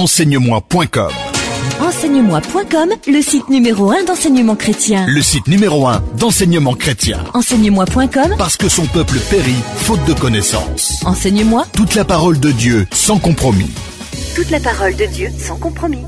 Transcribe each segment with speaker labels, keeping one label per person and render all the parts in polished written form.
Speaker 1: Enseigne-moi.com.
Speaker 2: Enseigne-moi.com, le site numéro 1 d'enseignement chrétien.
Speaker 1: Le site numéro 1 d'enseignement chrétien.
Speaker 2: Enseigne-moi.com,
Speaker 1: Parce que son peuple périt faute de connaissance.
Speaker 2: Enseigne-moi.
Speaker 1: Toute la parole de Dieu sans compromis.
Speaker 2: Toute la parole de Dieu sans compromis.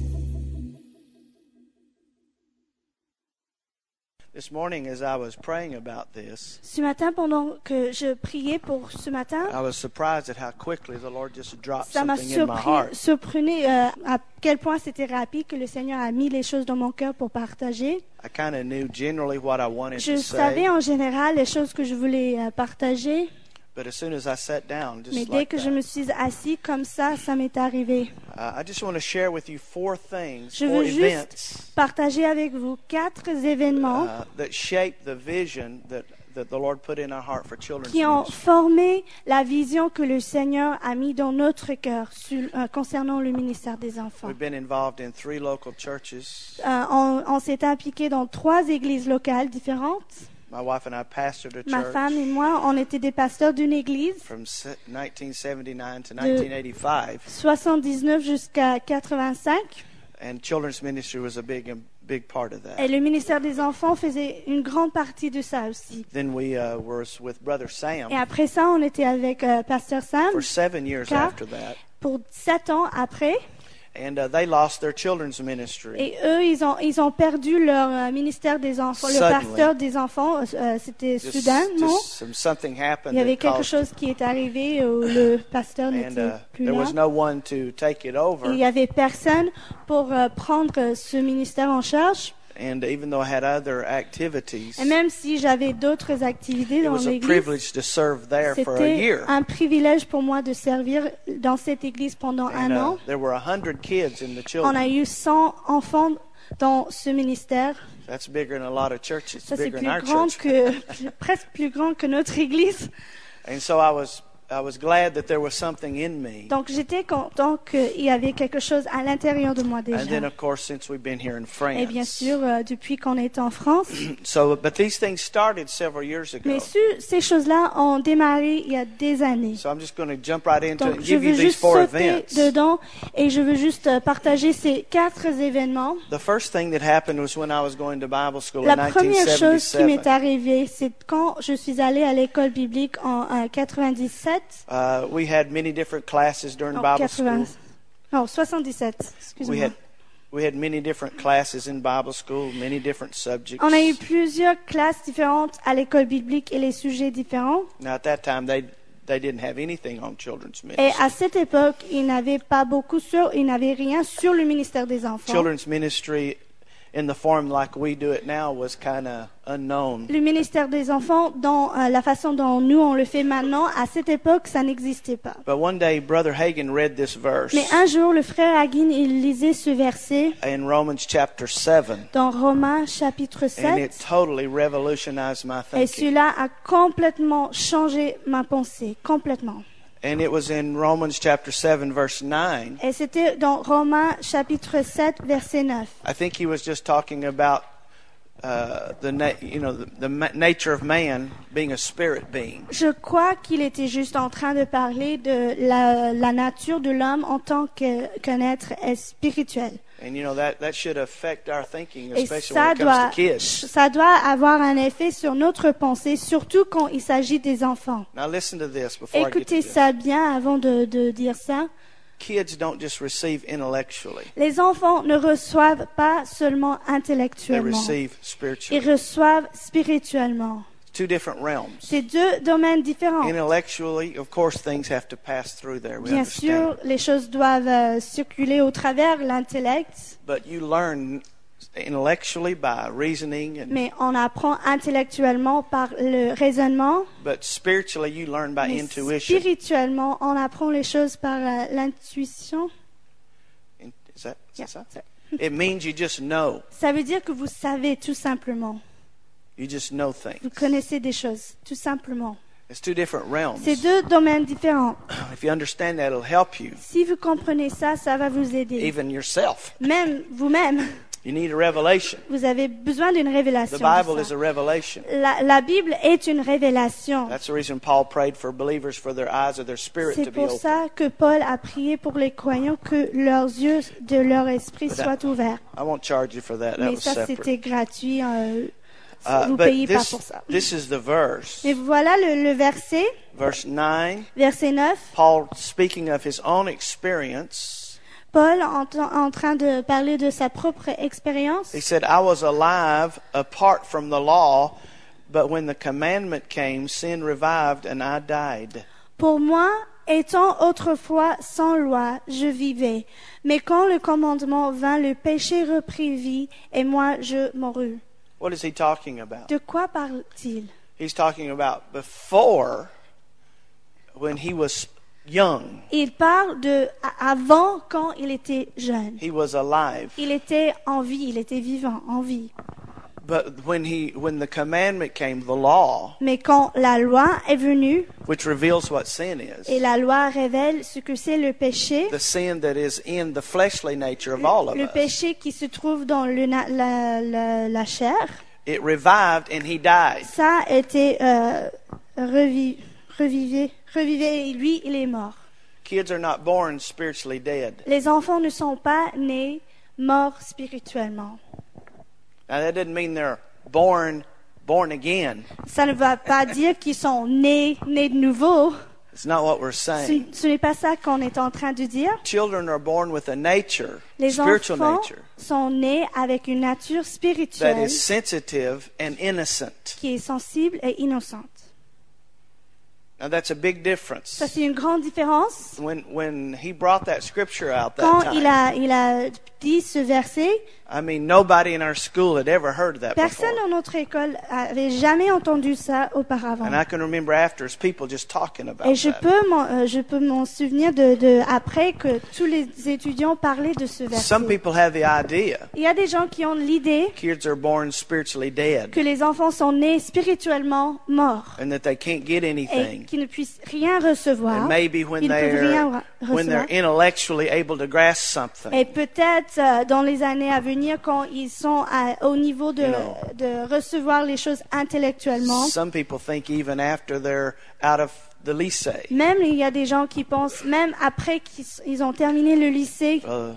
Speaker 3: This morning, as I was praying about this,
Speaker 4: Ce matin, pendant que je priais pour ce matin,
Speaker 3: I was surprised at how quickly the Lord just dropped
Speaker 4: ça m'a
Speaker 3: something in my heart.
Speaker 4: surpris à quel point c'était rapide que le Seigneur a mis les choses dans mon cœur pour partager.
Speaker 3: I kind of knew generally what I wanted
Speaker 4: Je
Speaker 3: to
Speaker 4: savais
Speaker 3: say,
Speaker 4: en général les choses que je voulais partager,
Speaker 3: but as soon as I sat down,
Speaker 4: mais
Speaker 3: just
Speaker 4: dès
Speaker 3: like
Speaker 4: que je
Speaker 3: that,
Speaker 4: me suis assis comme ça m'est arrivé.
Speaker 3: I just want to share with you four things,
Speaker 4: Je
Speaker 3: four
Speaker 4: veux juste
Speaker 3: events
Speaker 4: partager avec vous 4 événements
Speaker 3: that shaped the vision that the Lord put in our heart for children's
Speaker 4: qui ont
Speaker 3: ministry.
Speaker 4: formé la vision que le Seigneur a mis dans notre cœur concernant le ministère des enfants.
Speaker 3: We've been involved in 3 local churches.
Speaker 4: On s'est impliqué dans 3 églises locales différentes.
Speaker 3: My wife and I pastored a
Speaker 4: Ma
Speaker 3: church
Speaker 4: femme et moi, on était des pasteurs d'une église
Speaker 3: from 1979 to 1985,
Speaker 4: 79 jusqu'à 85.
Speaker 3: and children's ministry was a big part of that.
Speaker 4: Et le ministère des enfants faisait une grande partie de ça aussi.
Speaker 3: Then we were with Brother Sam
Speaker 4: Et après ça, on était avec Pasteur Sam
Speaker 3: for 7 years
Speaker 4: Car-
Speaker 3: after that,
Speaker 4: pour 7 ans après.
Speaker 3: and they lost their children's ministry.
Speaker 4: Et eux, ils ont perdu leur ministère des enfants. Le
Speaker 3: Suddenly.
Speaker 4: pasteur des enfants, c'était soudainement.
Speaker 3: Something happened
Speaker 4: Il y avait
Speaker 3: that
Speaker 4: quelque
Speaker 3: caused,
Speaker 4: chose qui est arrivé où le pasteur
Speaker 3: and
Speaker 4: n'était plus
Speaker 3: there
Speaker 4: là.
Speaker 3: was no one to take it
Speaker 4: Et
Speaker 3: over.
Speaker 4: il n'y avait personne pour prendre ce ministère en charge.
Speaker 3: And even though I had other activities,
Speaker 4: Et même si j'avais d'autres activités
Speaker 3: it
Speaker 4: dans
Speaker 3: was a
Speaker 4: l'église,
Speaker 3: privilege to serve there for a
Speaker 4: c'était
Speaker 3: year.
Speaker 4: un privilège pour moi de servir dans cette église pendant
Speaker 3: And
Speaker 4: un an.
Speaker 3: there were 100 kids in the
Speaker 4: On a
Speaker 3: children.
Speaker 4: eu 100 enfants dans ce ministère.
Speaker 3: That's bigger than a lot of churches.
Speaker 4: Ça, c'est
Speaker 3: Bigger
Speaker 4: plus
Speaker 3: than our
Speaker 4: grand
Speaker 3: church.
Speaker 4: presque plus grand que notre église.
Speaker 3: And so I was glad that there was something in me.
Speaker 4: Donc j'étais content qu'il y avait quelque chose à l'intérieur de moi
Speaker 3: And then,
Speaker 4: déjà.
Speaker 3: of course, since we've been here in
Speaker 4: Et bien
Speaker 3: France.
Speaker 4: sûr, depuis qu'on est en France.
Speaker 3: But these things started several years ago.
Speaker 4: Mais ces choses-là ont démarré il y a des années.
Speaker 3: So I'm just going to jump right into it
Speaker 4: Donc
Speaker 3: and
Speaker 4: je
Speaker 3: give you
Speaker 4: veux
Speaker 3: these
Speaker 4: juste
Speaker 3: 4
Speaker 4: sauter
Speaker 3: events.
Speaker 4: dedans et je veux juste partager ces 4 événements.
Speaker 3: The first thing that happened was when I was going to Bible school
Speaker 4: La
Speaker 3: in
Speaker 4: première chose qui m'est
Speaker 3: 1977.
Speaker 4: arrivée, c'est quand je suis allée à l'école biblique en 97.
Speaker 3: We had many different classes during
Speaker 4: Non,
Speaker 3: Bible
Speaker 4: 80,
Speaker 3: school.
Speaker 4: non, 77,
Speaker 3: We
Speaker 4: excusez-moi.
Speaker 3: had many different classes in Bible school, many different subjects.
Speaker 4: On a eu plusieurs classes différentes à l'école biblique et les sujets différents.
Speaker 3: Now at that time they didn't have anything on children's
Speaker 4: Et
Speaker 3: ministry.
Speaker 4: à cette époque, ils n'avaient rien sur le ministère des enfants.
Speaker 3: Children's ministry in the form like we do it now was kind of unknown.
Speaker 4: Le ministère des enfants, dans la façon dont nous on le fait maintenant, à cette époque, ça n'existait pas.
Speaker 3: But one day Brother Hagin read this verse
Speaker 4: Mais un jour, le frère Hagin, il lisait ce verset
Speaker 3: in Romans chapter 7.
Speaker 4: dans Romains chapitre
Speaker 3: And it
Speaker 4: 7.
Speaker 3: totally revolutionized my
Speaker 4: Et
Speaker 3: thinking.
Speaker 4: cela a complètement changé ma pensée, complètement.
Speaker 3: And it was in Romans chapter 7 verse 9.
Speaker 4: Et c'était dans Romains chapitre 7, verset 9.
Speaker 3: I think he was just talking about the nature of man being a spirit being.
Speaker 4: Je crois qu'il était juste en train de parler de la nature de l'homme en tant qu'un être spirituel.
Speaker 3: And that should affect our thinking,
Speaker 4: Et
Speaker 3: especially when it comes to kids.
Speaker 4: ça doit avoir un effet sur notre pensée, surtout quand il s'agit des enfants.
Speaker 3: Now listen to this before I get to
Speaker 4: Écoutez
Speaker 3: this.
Speaker 4: ça bien avant de dire ça.
Speaker 3: Kids don't just receive intellectually.
Speaker 4: Les enfants ne reçoivent pas seulement
Speaker 3: They
Speaker 4: intellectuellement,
Speaker 3: receive
Speaker 4: ils
Speaker 3: spiritually.
Speaker 4: reçoivent spirituellement.
Speaker 3: 2 different realms.
Speaker 4: C'est 2 domaines différents.
Speaker 3: Intellectually, of course, things have to pass through there. We
Speaker 4: Bien
Speaker 3: understand.
Speaker 4: sûr, les choses doivent circuler au travers l'intellect,
Speaker 3: But you learn intellectually by reasoning,
Speaker 4: mais on apprend intellectuellement par le raisonnement,
Speaker 3: but spiritually you learn by
Speaker 4: mais
Speaker 3: intuition.
Speaker 4: spirituellement, on apprend les choses par l'intuition.
Speaker 3: Is that
Speaker 4: Yeah,
Speaker 3: ça?
Speaker 4: sorry.
Speaker 3: It means you just know.
Speaker 4: Ça veut dire que vous savez tout simplement.
Speaker 3: You just know
Speaker 4: Vous
Speaker 3: things.
Speaker 4: connaissez des choses, tout simplement.
Speaker 3: It's 2 different realms.
Speaker 4: C'est 2 domaines différents.
Speaker 3: If you understand that, it'll help you,
Speaker 4: Si vous comprenez ça, ça va vous aider.
Speaker 3: even yourself.
Speaker 4: Même vous-même.
Speaker 3: You need a revelation.
Speaker 4: Vous avez besoin d'une
Speaker 3: The
Speaker 4: révélation.
Speaker 3: Bible
Speaker 4: de
Speaker 3: is
Speaker 4: ça.
Speaker 3: a revelation.
Speaker 4: La Bible est une révélation.
Speaker 3: That's the reason Paul prayed for believers for their eyes of their spirit
Speaker 4: C'est
Speaker 3: to be
Speaker 4: pour
Speaker 3: open.
Speaker 4: ça que Paul a prié pour les croyants que leurs yeux de leur esprit soient ouverts.
Speaker 3: I won't charge you for that. That
Speaker 4: Mais
Speaker 3: was
Speaker 4: ça,
Speaker 3: separate.
Speaker 4: c'était gratuit. Vous
Speaker 3: But
Speaker 4: payez pas pour ça.
Speaker 3: this is the verse.
Speaker 4: Mais voilà le verset,
Speaker 3: Verse 9,
Speaker 4: verset 9.
Speaker 3: Paul speaking of his own experience.
Speaker 4: Paul, en train de parler de sa propre expérience,
Speaker 3: He said, I was alive apart from the law, but when the commandment came, sin revived and I died.
Speaker 4: pour moi, étant autrefois sans loi, je vivais. Mais quand le commandement vint, le péché reprit vie, et moi, je mourus.
Speaker 3: What is he talking about?
Speaker 4: De quoi parle-t-il?
Speaker 3: He's talking about before, when he was young,
Speaker 4: Il parle de avant, quand il était jeune.
Speaker 3: he was alive.
Speaker 4: Il était en vie, il était vivant, en vie.
Speaker 3: But when the commandment came, the law,
Speaker 4: Mais quand la loi est venue,
Speaker 3: which reveals what sin is,
Speaker 4: et la loi révèle ce que c'est le péché,
Speaker 3: the sin that is in the fleshly nature of all of
Speaker 4: le
Speaker 3: us,
Speaker 4: péché qui se trouve dans la chair,
Speaker 3: it revived and he died.
Speaker 4: ça a été revivé et lui, il est mort.
Speaker 3: Kids are not born spiritually dead.
Speaker 4: Les enfants ne sont pas nés morts spirituellement.
Speaker 3: Now that doesn't mean they're born again.
Speaker 4: Ça ne va pas dire qu'ils sont nés de nouveau.
Speaker 3: It's not what we're saying.
Speaker 4: Ce n'est pas ça qu'on est en train de dire.
Speaker 3: Children are born with a nature,
Speaker 4: Les
Speaker 3: spiritual
Speaker 4: enfants
Speaker 3: nature,
Speaker 4: sont nés avec une nature
Speaker 3: that
Speaker 4: spirituelle
Speaker 3: is sensitive and innocent.
Speaker 4: qui est sensible et innocente.
Speaker 3: Now that's a big difference.
Speaker 4: Ça, c'est une grande différence.
Speaker 3: When he brought that scripture out that
Speaker 4: Quand
Speaker 3: time,
Speaker 4: il a dit ce verset,
Speaker 3: I mean, nobody in our school had ever heard that
Speaker 4: personne
Speaker 3: before.
Speaker 4: dans notre école avait jamais entendu ça auparavant.
Speaker 3: And I can remember after as people just talking about
Speaker 4: Et je
Speaker 3: that.
Speaker 4: peux m'en souvenir après que tous les étudiants parlaient de ce verset.
Speaker 3: Some people have the idea
Speaker 4: Il y a des gens qui ont l'idée
Speaker 3: kids are born spiritually dead
Speaker 4: que les enfants sont nés spirituellement morts
Speaker 3: and that they can't get
Speaker 4: et
Speaker 3: anything.
Speaker 4: qu'ils ne puissent rien recevoir.
Speaker 3: And maybe when
Speaker 4: Ils ne peuvent rien
Speaker 3: they're
Speaker 4: recevoir.
Speaker 3: intellectually able to grasp something,
Speaker 4: Et peut-être dans les années à venir, quand ils sont au niveau de recevoir les choses intellectuellement,
Speaker 3: some people think even after they're out of the lycée.
Speaker 4: même il y a des gens qui pensent, même après qu'ils ont terminé le lycée,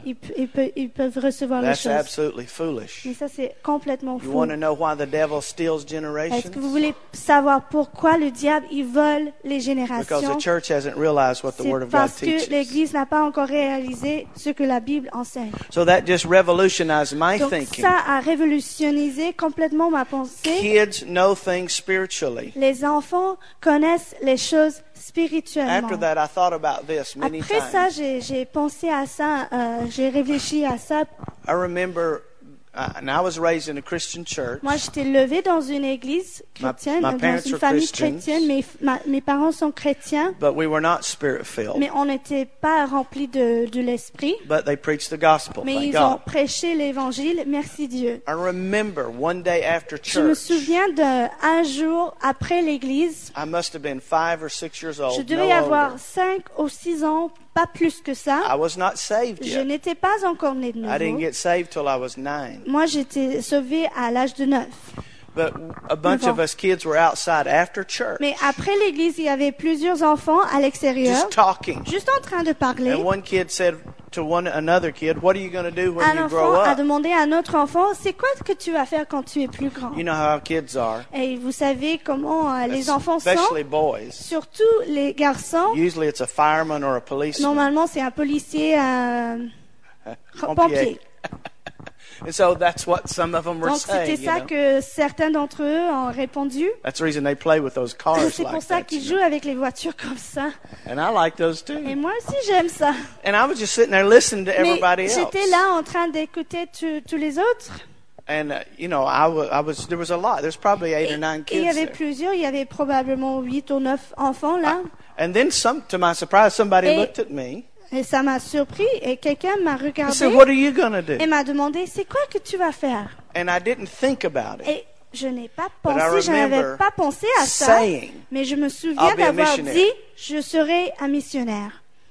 Speaker 4: ils peuvent recevoir les
Speaker 3: That's
Speaker 4: choses.
Speaker 3: absolutely foolish.
Speaker 4: Mais ça, c'est complètement
Speaker 3: You
Speaker 4: fou.
Speaker 3: want to know why the devil steals
Speaker 4: Est-ce
Speaker 3: generations?
Speaker 4: que vous voulez savoir pourquoi le diable il vole les
Speaker 3: Because
Speaker 4: générations?
Speaker 3: the church hasn't realized what the
Speaker 4: C'est
Speaker 3: Word of God
Speaker 4: parce que
Speaker 3: teaches.
Speaker 4: l'Église n'a pas encore réalisé ce que la Bible enseigne.
Speaker 3: So that just revolutionized my
Speaker 4: Donc
Speaker 3: thinking.
Speaker 4: ça a révolutionnisé complètement ma pensée.
Speaker 3: Kids know things spiritually.
Speaker 4: Les enfants connaissent les choses spirituellement.
Speaker 3: After that, I thought about this many
Speaker 4: Après ça,
Speaker 3: times.
Speaker 4: j'ai pensé à ça, j'ai réfléchi à ça.
Speaker 3: I remember, and I was raised in a Christian church.
Speaker 4: Moi, j'étais levée dans une église chrétienne,
Speaker 3: my
Speaker 4: dans
Speaker 3: parents
Speaker 4: une
Speaker 3: were
Speaker 4: famille
Speaker 3: Christians.
Speaker 4: chrétienne. Mes parents sont chrétiens,
Speaker 3: But we were not spirit-filled.
Speaker 4: mais on n'était pas remplis de l'esprit.
Speaker 3: But they preached the gospel,
Speaker 4: Mais
Speaker 3: thank
Speaker 4: ils ont
Speaker 3: God.
Speaker 4: prêché l'évangile, merci Dieu.
Speaker 3: I remember one day after
Speaker 4: Je me
Speaker 3: church,
Speaker 4: souviens d'un jour après l'église,
Speaker 3: I must have been 5 or 6 years
Speaker 4: je
Speaker 3: old, no
Speaker 4: devais avoir
Speaker 3: older.
Speaker 4: 5 ou 6 ans, pas plus que ça.
Speaker 3: I was not saved
Speaker 4: Je
Speaker 3: yet.
Speaker 4: n'étais pas encore née de
Speaker 3: I didn't
Speaker 4: nouveau.
Speaker 3: get saved till I was 9.
Speaker 4: Moi, j'étais sauvée à l'âge de 9.
Speaker 3: But a bunch of us kids were outside after church,
Speaker 4: Mais après l'église, il y avait plusieurs enfants à l'extérieur,
Speaker 3: just talking.
Speaker 4: juste en train de parler.
Speaker 3: And one kid said to another kid, "What are you going to do when
Speaker 4: Un
Speaker 3: you grow
Speaker 4: enfant a
Speaker 3: up?"
Speaker 4: demandé à un autre enfant, c'est quoi que tu vas faire quand tu es plus grand?
Speaker 3: You know how kids are,
Speaker 4: Et vous savez comment les enfants sont,
Speaker 3: especially boys.
Speaker 4: surtout les garçons.
Speaker 3: Usually it's a fireman or a policeman.
Speaker 4: Normalement, c'est un policier, un
Speaker 3: Pompier.
Speaker 4: pompier.
Speaker 3: And so that's what some of them were
Speaker 4: Donc c'était
Speaker 3: saying.
Speaker 4: ça
Speaker 3: You know?
Speaker 4: que certains d'entre eux ont répondu.
Speaker 3: That's the reason they play with those cars
Speaker 4: C'est pour
Speaker 3: like
Speaker 4: ça
Speaker 3: that.
Speaker 4: qu'ils
Speaker 3: you know.
Speaker 4: jouent avec les voitures comme ça.
Speaker 3: And I like those
Speaker 4: Et
Speaker 3: too.
Speaker 4: moi aussi, j'aime ça.
Speaker 3: And I was just sitting there listening to
Speaker 4: Mais
Speaker 3: everybody else.
Speaker 4: j'étais là en train d'écouter tous les autres.
Speaker 3: And you know, I was there was a lot. There's probably 8 or 9
Speaker 4: Et il y
Speaker 3: kids
Speaker 4: avait
Speaker 3: there.
Speaker 4: plusieurs, il y avait probablement 8 ou 9 enfants là.
Speaker 3: And then to my surprise, somebody
Speaker 4: Et-
Speaker 3: looked at me
Speaker 4: Et ça m'a surpris et quelqu'un m'a
Speaker 3: and
Speaker 4: regardé
Speaker 3: said, "What are you going to
Speaker 4: et
Speaker 3: do?"
Speaker 4: m'a demandé c'est quoi que tu vas faire.
Speaker 3: And I didn't think about it.
Speaker 4: Et je n'ai pas
Speaker 3: But I
Speaker 4: pensé, je n'avais
Speaker 3: remember
Speaker 4: pas pensé à ça,
Speaker 3: saying,
Speaker 4: mais je me souviens
Speaker 3: "I'll be a
Speaker 4: d'avoir
Speaker 3: missionary."
Speaker 4: dit je serai un missionnaire.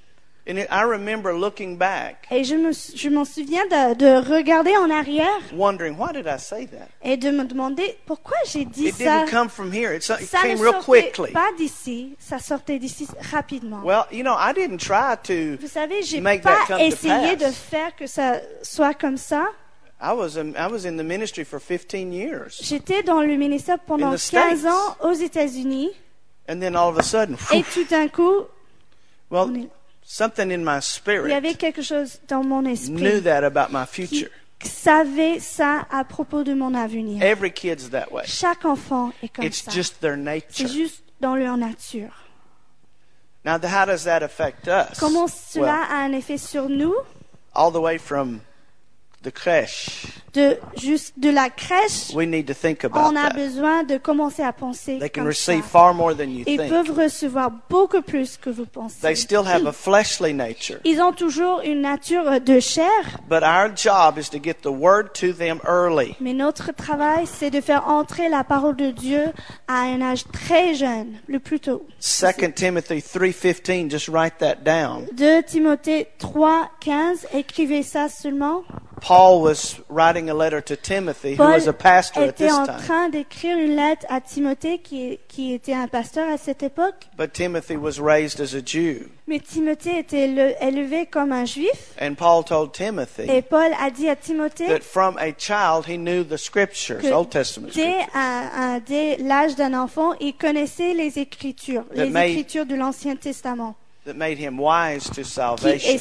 Speaker 3: And I remember looking back,
Speaker 4: Et je m'en souviens de regarder en arrière
Speaker 3: wondering, why did I say that?
Speaker 4: et de me demander pourquoi j'ai dit
Speaker 3: It
Speaker 4: ça.
Speaker 3: didn't come from here. It
Speaker 4: Ça
Speaker 3: came
Speaker 4: ne
Speaker 3: real
Speaker 4: sortait
Speaker 3: quickly.
Speaker 4: pas d'ici, ça sortait d'ici rapidement.
Speaker 3: Well, I didn't try to
Speaker 4: Vous savez, j'ai
Speaker 3: make
Speaker 4: pas
Speaker 3: that come to
Speaker 4: essayé de
Speaker 3: pass.
Speaker 4: faire que ça soit comme ça.
Speaker 3: I was in the ministry for 15 years.
Speaker 4: J'étais dans le ministère pendant
Speaker 3: In the
Speaker 4: 15
Speaker 3: States.
Speaker 4: ans aux États-Unis
Speaker 3: And then all of a sudden,
Speaker 4: et tout d'un coup,
Speaker 3: well,
Speaker 4: on est-
Speaker 3: something in my
Speaker 4: il y avait
Speaker 3: spirit
Speaker 4: quelque chose dans mon
Speaker 3: knew
Speaker 4: esprit
Speaker 3: that about my
Speaker 4: qui
Speaker 3: future.
Speaker 4: savait ça à propos de mon avenir.
Speaker 3: Every kid's that way.
Speaker 4: Chaque enfant est comme
Speaker 3: It's
Speaker 4: ça.
Speaker 3: just their
Speaker 4: C'est
Speaker 3: nature.
Speaker 4: juste dans leur nature.
Speaker 3: Now, how does that affect us?
Speaker 4: Comment cela
Speaker 3: Well,
Speaker 4: a un effet sur nous?
Speaker 3: all the way from the crèche,
Speaker 4: De la crèche,
Speaker 3: we need to think about
Speaker 4: on a
Speaker 3: that.
Speaker 4: besoin de commencer à penser
Speaker 3: They can
Speaker 4: comme
Speaker 3: receive
Speaker 4: ça.
Speaker 3: far more than you
Speaker 4: Ils
Speaker 3: think.
Speaker 4: peuvent recevoir beaucoup plus que vous pensez.
Speaker 3: They still have a fleshly nature.
Speaker 4: Ils ont toujours une nature de chair,
Speaker 3: But our job is to get the word to them early.
Speaker 4: mais notre travail, c'est de faire entrer la parole de Dieu à un âge très jeune, le plus tôt.
Speaker 3: 2 Timothy 3:15, just write that down.
Speaker 4: 2 Timothée 3:15, écrivez ça seulement.
Speaker 3: Paul was writing a letter to Timothy, who
Speaker 4: Paul
Speaker 3: was a pastor at
Speaker 4: était
Speaker 3: this
Speaker 4: en
Speaker 3: time.
Speaker 4: train d'écrire une lettre à Timothée qui était un pasteur à cette époque.
Speaker 3: But Timothy was raised as a Jew.
Speaker 4: Mais Timothée était élevé comme un juif.
Speaker 3: And Paul told
Speaker 4: Et
Speaker 3: Timothy
Speaker 4: Paul a dit à Timothée
Speaker 3: that from a child he knew the scriptures,
Speaker 4: que
Speaker 3: Old Testament
Speaker 4: dès,
Speaker 3: scriptures.
Speaker 4: dès l'âge d'un enfant, il connaissait les Écritures,
Speaker 3: That made-
Speaker 4: Écritures de l'Ancien Testament.
Speaker 3: That made him wise to
Speaker 4: Et
Speaker 3: salvation.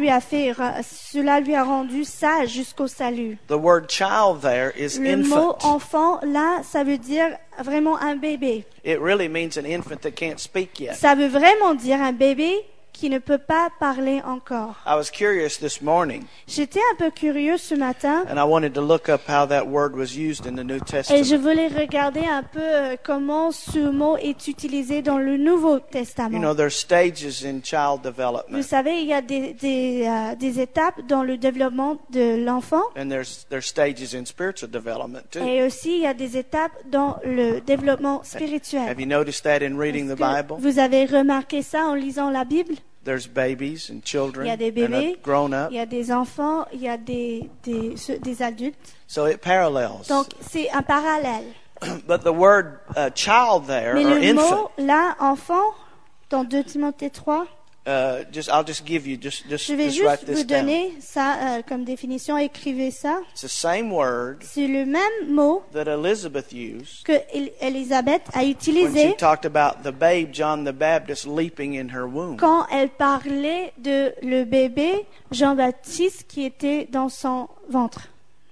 Speaker 4: cela lui a rendu sage jusqu'au salut.
Speaker 3: The word child there is
Speaker 4: Le mot
Speaker 3: infant.
Speaker 4: enfant, là, ça veut dire vraiment un bébé.
Speaker 3: It really means an infant that can't speak yet.
Speaker 4: Ça veut vraiment dire un bébé qui ne peut pas parler encore.
Speaker 3: I was curious this morning,
Speaker 4: J'étais un peu curieux ce matin
Speaker 3: and I wanted to look up how that word was used in the New
Speaker 4: et je
Speaker 3: Testament.
Speaker 4: voulais regarder un peu comment ce mot est utilisé dans le Nouveau
Speaker 3: You
Speaker 4: Testament.
Speaker 3: know, there's stages in child
Speaker 4: Vous
Speaker 3: development,
Speaker 4: savez, il y a des étapes dans le développement de l'enfant
Speaker 3: and there's stages in spiritual development too.
Speaker 4: et aussi il y a des étapes dans le développement spirituel.
Speaker 3: Have you noticed that in reading the
Speaker 4: Est-ce que
Speaker 3: Bible?
Speaker 4: vous avez remarqué ça en lisant la Bible?
Speaker 3: There's babies and children
Speaker 4: Il y a des
Speaker 3: and
Speaker 4: bébés,
Speaker 3: grown-up,
Speaker 4: il y a des enfants, il y a des adultes.
Speaker 3: so it parallels.
Speaker 4: Donc c'est un parallèle.
Speaker 3: But the word child there,
Speaker 4: Mais
Speaker 3: or
Speaker 4: le
Speaker 3: infant,
Speaker 4: mot là, enfant, dans 2 Timothée 3,
Speaker 3: I'll just give you, just
Speaker 4: je vais
Speaker 3: write
Speaker 4: juste vous
Speaker 3: this down.
Speaker 4: donner ça comme définition. Écrivez ça.
Speaker 3: It's the same word
Speaker 4: C'est le même mot
Speaker 3: that Elizabeth used
Speaker 4: que Élisabeth a
Speaker 3: when she
Speaker 4: utilisé
Speaker 3: talked about the babe John the Baptist leaping in her womb.
Speaker 4: quand elle parlait de le bébé Jean-Baptiste qui était dans son ventre.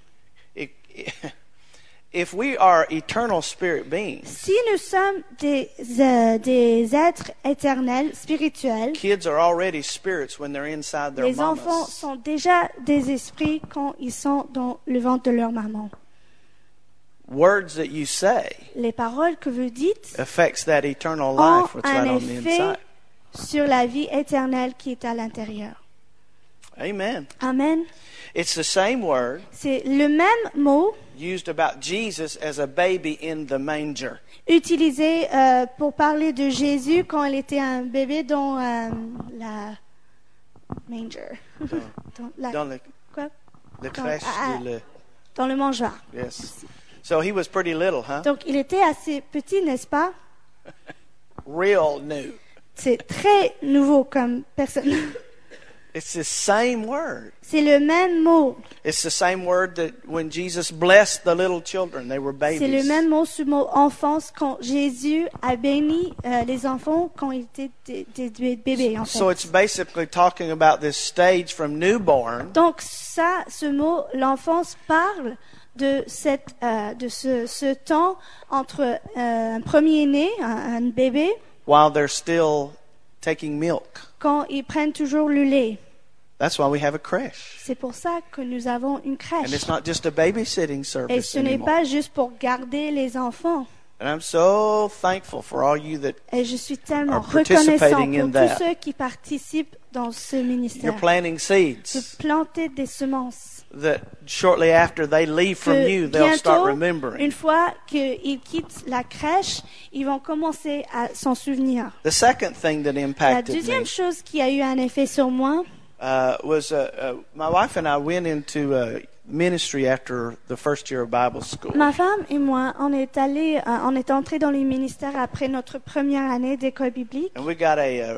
Speaker 3: If we are eternal spirit beings,
Speaker 4: Si nous sommes des êtres éternels, spirituels,
Speaker 3: kids are already spirits when they're inside their
Speaker 4: les enfants
Speaker 3: mamas.
Speaker 4: sont déjà des esprits quand ils sont dans le ventre de leur maman.
Speaker 3: Words that you say
Speaker 4: Les paroles que vous dites
Speaker 3: affects that eternal
Speaker 4: ont
Speaker 3: life, what's
Speaker 4: un
Speaker 3: right on the
Speaker 4: effet
Speaker 3: inside.
Speaker 4: sur la vie éternelle qui est à l'intérieur.
Speaker 3: Amen.
Speaker 4: Amen.
Speaker 3: It's the same word
Speaker 4: C'est le même mot
Speaker 3: used about Jesus as a baby in the manger.
Speaker 4: utilisé pour parler de Jésus quand il était un bébé dans la manger.
Speaker 3: Dans le
Speaker 4: Quoi?
Speaker 3: crèche
Speaker 4: Dans le mangeoire.
Speaker 3: yes. So he was pretty little, huh?
Speaker 4: Donc il était assez petit, n'est-ce pas?
Speaker 3: Real new.
Speaker 4: C'est très nouveau comme personne.
Speaker 3: It's the same word.
Speaker 4: C'est le même mot.
Speaker 3: It's the same word that when Jesus blessed the little children, they were
Speaker 4: C'est le
Speaker 3: babies.
Speaker 4: même mot, ce mot enfance, quand Jésus a béni les enfants quand ils étaient des bébés, en fait.
Speaker 3: So it's basically talking about this stage from newborn
Speaker 4: Donc ça, ce mot, l'enfance, parle de ce temps entre un premier-né, un bébé,
Speaker 3: while they're still taking milk.
Speaker 4: quand ils prennent toujours le lait.
Speaker 3: That's why we have a creche.
Speaker 4: C'est pour ça que nous avons une
Speaker 3: And it's
Speaker 4: crèche.
Speaker 3: not just a babysitting
Speaker 4: Et
Speaker 3: service
Speaker 4: ce n'est
Speaker 3: anymore.
Speaker 4: pas juste pour garder les enfants.
Speaker 3: And I'm so thankful for all you that
Speaker 4: Et je suis tellement
Speaker 3: are participating
Speaker 4: reconnaissant
Speaker 3: in
Speaker 4: pour
Speaker 3: that.
Speaker 4: tous ceux qui participent dans ce ministère.
Speaker 3: you're planting
Speaker 4: De
Speaker 3: seeds
Speaker 4: planter des semences.
Speaker 3: that shortly after they leave from
Speaker 4: Que
Speaker 3: you, they'll start
Speaker 4: bientôt,
Speaker 3: remembering.
Speaker 4: une fois qu'ils quittent la crèche, ils vont commencer à s'en souvenir.
Speaker 3: The second thing that
Speaker 4: La
Speaker 3: impacted
Speaker 4: deuxième
Speaker 3: me
Speaker 4: chose qui a eu un effet sur moi,
Speaker 3: was my wife and I went into ministry after the first year of Bible school.
Speaker 4: ma femme et moi, on est entrés dans le ministère après notre première année d'école biblique.
Speaker 3: And we got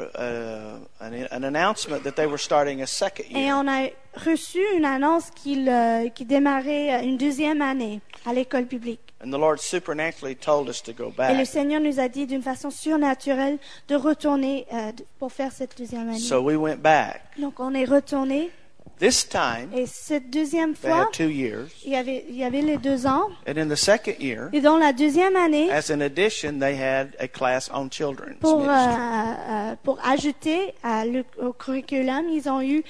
Speaker 3: an announcement that they were starting a second
Speaker 4: Et
Speaker 3: year.
Speaker 4: on a reçu une annonce qu'il démarrait une deuxième année à l'école biblique.
Speaker 3: And the Lord supernaturally told us to go
Speaker 4: Et le
Speaker 3: back.
Speaker 4: Seigneur nous a dit d'une façon surnaturelle de retourner pour faire cette deuxième année.
Speaker 3: So we went back.
Speaker 4: Donc on est retourné.
Speaker 3: This time,
Speaker 4: Et cette deuxième
Speaker 3: they
Speaker 4: fois,
Speaker 3: had 2 years.
Speaker 4: il y avait les 2 ans.
Speaker 3: And in the second year,
Speaker 4: Et dans la deuxième année,
Speaker 3: as an addition, they had a class on children's ministry.
Speaker 4: pour ajouter au curriculum, ils ont eu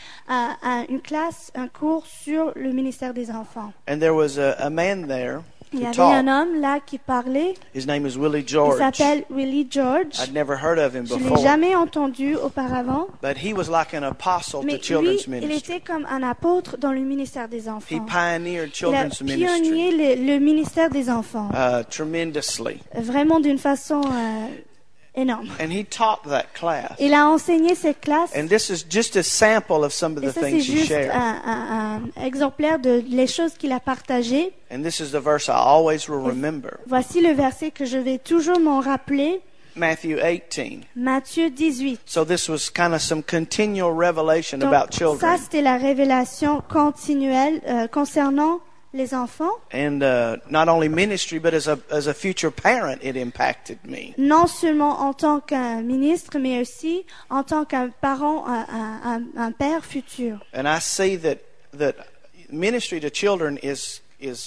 Speaker 4: un cours sur le ministère des enfants.
Speaker 3: And there was a man there
Speaker 4: Il y
Speaker 3: who
Speaker 4: avait un
Speaker 3: taught.
Speaker 4: homme là qui parlait.
Speaker 3: His name is Willie
Speaker 4: Il
Speaker 3: George.
Speaker 4: s'appelle Willie George.
Speaker 3: I'd never heard of him
Speaker 4: Je l'ai
Speaker 3: before.
Speaker 4: jamais entendu auparavant.
Speaker 3: But he was like an apostle
Speaker 4: Mais
Speaker 3: to children's
Speaker 4: lui, il
Speaker 3: ministry.
Speaker 4: était comme un apôtre dans le ministère des
Speaker 3: He
Speaker 4: enfants.
Speaker 3: pioneered
Speaker 4: Il a
Speaker 3: children's ministry
Speaker 4: pionnier le ministère des enfants.
Speaker 3: tremendously.
Speaker 4: Vraiment d'une façon énorme.
Speaker 3: And he taught that class.
Speaker 4: Il a enseigné cette classe.
Speaker 3: And this is just a sample of some of
Speaker 4: Et
Speaker 3: the
Speaker 4: ça, c'est
Speaker 3: things he
Speaker 4: juste
Speaker 3: shared.
Speaker 4: un exemplaire de les choses qu'il a partagées.
Speaker 3: And this is the verse I always will remember.
Speaker 4: Voici le verset que je vais toujours m'en rappeler.
Speaker 3: Matthew 18.
Speaker 4: Matthieu 18.
Speaker 3: So this was kind of some continual revelation
Speaker 4: Donc,
Speaker 3: about
Speaker 4: ça,
Speaker 3: children.
Speaker 4: c'était la révélation continuelle concernant les enfants.
Speaker 3: And not only ministry, but as a future parent, it impacted me.
Speaker 4: Non seulement en tant qu'un ministre, mais aussi en tant qu'un parent, un père futur.
Speaker 3: And I see that ministry to children is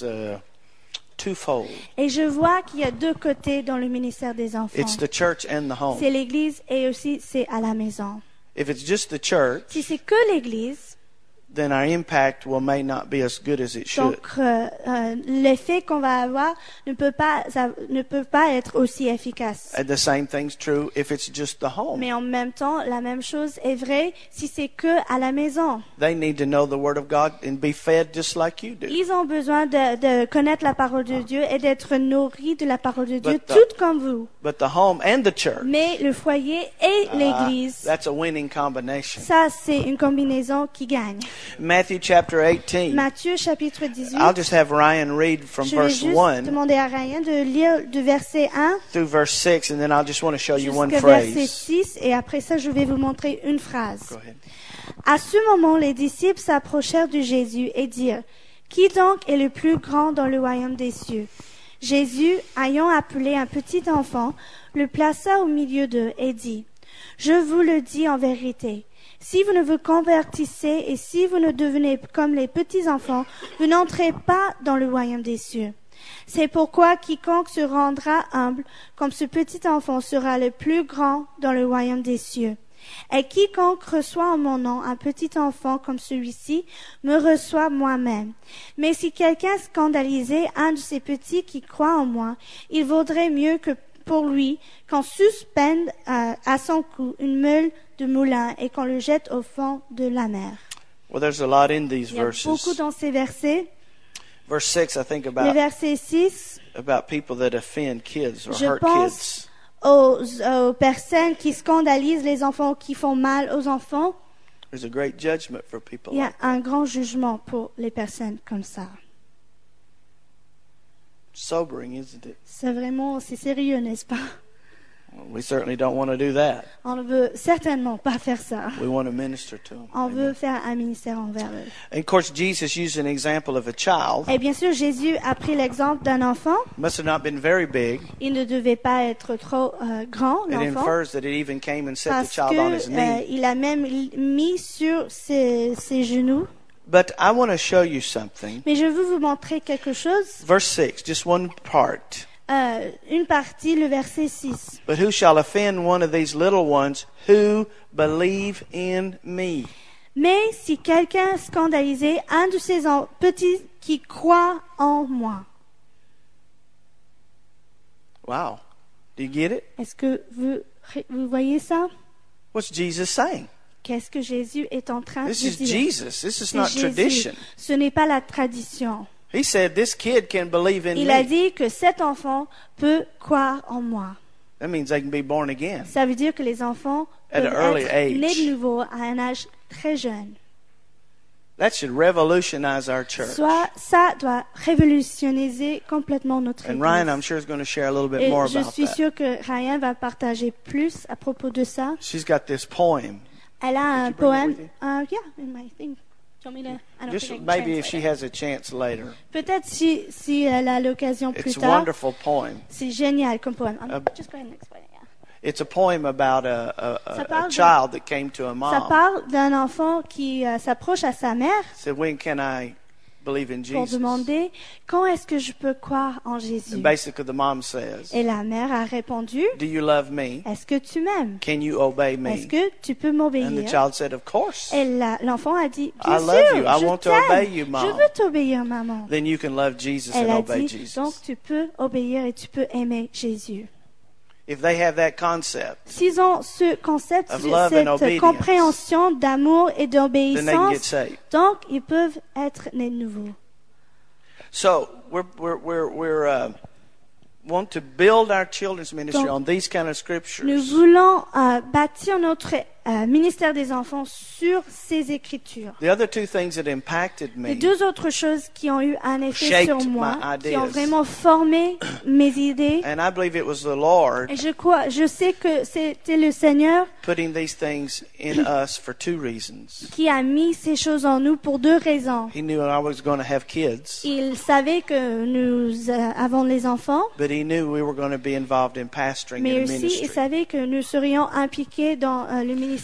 Speaker 3: twofold.
Speaker 4: Et je vois qu'il y a 2 côtés dans le ministère des enfants.
Speaker 3: It's the church and the home.
Speaker 4: C'est l'église et aussi c'est à la maison.
Speaker 3: If it's just the church,
Speaker 4: Si c'est que l'église,
Speaker 3: then our impact may not be as good as it should.
Speaker 4: donc l'effet qu'on va avoir ne peut pas être aussi efficace.
Speaker 3: And the same thing's true if it's just the home.
Speaker 4: Mais en même temps, la même chose est vraie si c'est que à la maison.
Speaker 3: They need to know the Word of God and be fed just like you do.
Speaker 4: Ils ont besoin de connaître la parole de Dieu et d'être nourris de la parole de Dieu,
Speaker 3: But the-
Speaker 4: tout comme vous.
Speaker 3: But the home and the church,
Speaker 4: Mais le foyer et l'église,
Speaker 3: that's a winning combination.
Speaker 4: ça c'est une combinaison qui gagne.
Speaker 3: Matthew chapter 18.
Speaker 4: Matthieu chapitre 18.
Speaker 3: I'll just have Ryan read from
Speaker 4: Je vais
Speaker 3: verse
Speaker 4: juste
Speaker 3: 1
Speaker 4: demander à Ryan de lire du verset 1
Speaker 3: through verse 6, and then I'll just want to show you one
Speaker 4: jusqu'au verset
Speaker 3: phrase.
Speaker 4: 6 et après ça je vais vous montrer une phrase.
Speaker 3: Go ahead.
Speaker 4: À ce moment, les disciples s'approchèrent de Jésus et dirent, « Qui donc est le plus grand dans le royaume des cieux ?» Jésus, ayant appelé un petit enfant, le plaça au milieu d'eux et dit, « Je vous le dis en vérité, si vous ne vous convertissez et si vous ne devenez comme les petits enfants, vous n'entrez pas dans le royaume des cieux. C'est pourquoi quiconque se rendra humble comme ce petit enfant sera le plus grand dans le royaume des cieux. Et quiconque reçoit en mon nom un petit enfant comme celui-ci, me reçoit moi-même. Mais si quelqu'un scandalisait un de ces petits qui croient en moi, il vaudrait mieux que pour lui qu'on suspende à son cou une meule de moulin et qu'on le jette au fond de la mer.
Speaker 3: Well, there's a lot in these
Speaker 4: Il y a beaucoup
Speaker 3: verses.
Speaker 4: dans ces versets.
Speaker 3: Verse 6, I think
Speaker 4: Le verset 6,
Speaker 3: about people that offend kids or
Speaker 4: je
Speaker 3: hurt
Speaker 4: pense
Speaker 3: kids.
Speaker 4: aux personnes qui scandalisent les enfants, qui font mal aux enfants.
Speaker 3: There's a great judgment for people
Speaker 4: Il y a
Speaker 3: like that.
Speaker 4: un grand jugement pour les personnes comme ça.
Speaker 3: Sobering, isn't it?
Speaker 4: C'est sérieux, n'est-ce pas?
Speaker 3: Well, we certainly don't want to do that.
Speaker 4: On ne veut certainement pas faire ça.
Speaker 3: We want to minister to them.
Speaker 4: On veut faire un ministère envers eux.
Speaker 3: And of course, Jesus used an example of a child.
Speaker 4: Et bien sûr, Jésus a pris l'exemple d'un enfant.
Speaker 3: Must have not been very big.
Speaker 4: Il ne devait pas être trop grand,
Speaker 3: It
Speaker 4: l'enfant,
Speaker 3: infers that it even came and set the
Speaker 4: parce
Speaker 3: child on his knee.
Speaker 4: qu'il a même mis sur ses genoux.
Speaker 3: But I want to show you something.
Speaker 4: Mais je veux vous montrer quelque chose.
Speaker 3: Verse 6, just one part.
Speaker 4: Une partie, le verset 6.
Speaker 3: But who shall offend one of these little ones who believe in me?
Speaker 4: Mais si quelqu'un scandalisait un de ces petits qui croient en moi.
Speaker 3: Wow. Do you get it?
Speaker 4: Est-ce que vous voyez ça?
Speaker 3: What's Jesus saying?
Speaker 4: Qu'est-ce que Jésus est en train de
Speaker 3: This is
Speaker 4: dire?
Speaker 3: Jesus. This is
Speaker 4: C'est
Speaker 3: not
Speaker 4: Jésus.
Speaker 3: tradition.
Speaker 4: Ce n'est pas la tradition.
Speaker 3: He said, this kid can believe in
Speaker 4: Il a
Speaker 3: me.
Speaker 4: dit que cet enfant peut croire en moi.
Speaker 3: That means they can be born again.
Speaker 4: Ça veut dire que les enfants
Speaker 3: At
Speaker 4: peuvent
Speaker 3: an early
Speaker 4: être
Speaker 3: age.
Speaker 4: nés de nouveau à un âge très jeune.
Speaker 3: That should revolutionize our church.
Speaker 4: Soit ça doit révolutionner complètement notre
Speaker 3: And Ryan, I'm
Speaker 4: église.
Speaker 3: sure, is going to share a little bit
Speaker 4: Et
Speaker 3: more
Speaker 4: je
Speaker 3: about
Speaker 4: suis
Speaker 3: that.
Speaker 4: sûre que Ryan va partager plus à propos de ça.
Speaker 3: She's got this poem.
Speaker 4: Elle a un
Speaker 3: you bring it
Speaker 4: poème.
Speaker 3: with you?
Speaker 4: Yeah, in my thing. Do you want me to? I don't
Speaker 3: Just
Speaker 4: think I can
Speaker 3: maybe if
Speaker 4: translate
Speaker 3: she
Speaker 4: it.
Speaker 3: has a chance later.
Speaker 4: Peut-être si elle a l'occasion plus
Speaker 3: It's a
Speaker 4: tard.
Speaker 3: wonderful poem.
Speaker 4: C'est génial comme poème. Just go ahead and explain it. Yeah.
Speaker 3: It's a poem about
Speaker 4: Ça
Speaker 3: a
Speaker 4: parle de-
Speaker 3: child that came to a
Speaker 4: Ça
Speaker 3: mom.
Speaker 4: parle d'un enfant qui s'approche à sa mère
Speaker 3: Said, when can I believe in
Speaker 4: pour
Speaker 3: Jesus?
Speaker 4: demander quand est-ce que je peux croire en Jésus.
Speaker 3: And basically the mom says,
Speaker 4: Et la mère a répondu,
Speaker 3: do you love me?
Speaker 4: est-ce que tu m'aimes?
Speaker 3: Can you obey
Speaker 4: Est-ce
Speaker 3: me?
Speaker 4: que tu peux
Speaker 3: And the
Speaker 4: m'obéir?
Speaker 3: child said, of course.
Speaker 4: Et l'enfant a dit,
Speaker 3: I
Speaker 4: bien
Speaker 3: love
Speaker 4: sûr,
Speaker 3: you. I
Speaker 4: je
Speaker 3: want to obey you,
Speaker 4: t'aime.
Speaker 3: Mom.
Speaker 4: Je veux t'obéir, maman.
Speaker 3: Then you can love Jesus
Speaker 4: Elle
Speaker 3: and
Speaker 4: a
Speaker 3: obey
Speaker 4: dit, donc
Speaker 3: Jesus.
Speaker 4: tu peux obéir et tu peux aimer Jésus.
Speaker 3: If they have that concept,
Speaker 4: S'ils ont ce concept,
Speaker 3: Of love and
Speaker 4: cette
Speaker 3: obedience,
Speaker 4: compréhension d'amour et
Speaker 3: then they can get
Speaker 4: d'obéissance,
Speaker 3: saved.
Speaker 4: donc ils peuvent être nés de nouveau.
Speaker 3: So we're want to build our children's ministry
Speaker 4: Donc,
Speaker 3: on these kind of
Speaker 4: Nous
Speaker 3: scriptures.
Speaker 4: voulons bâtir notre ministère des enfants sur ces écritures.
Speaker 3: The other two things that impacted
Speaker 4: Les
Speaker 3: me,
Speaker 4: deux autres choses qui ont eu un effet
Speaker 3: Shaped
Speaker 4: sur moi,
Speaker 3: my
Speaker 4: qui ont
Speaker 3: ideas.
Speaker 4: vraiment formé mes idées,
Speaker 3: and I believe it was the Lord
Speaker 4: et je sais que c'était le Seigneur
Speaker 3: putting these things in us for two reasons.
Speaker 4: qui a mis ces choses en nous pour deux raisons.
Speaker 3: He knew I was going to have kids,
Speaker 4: Il savait que nous avons les enfants,
Speaker 3: but he knew we were going to be involved in pastoring
Speaker 4: mais
Speaker 3: and
Speaker 4: aussi il
Speaker 3: ministry.
Speaker 4: savait que nous serions impliqués dans le ministère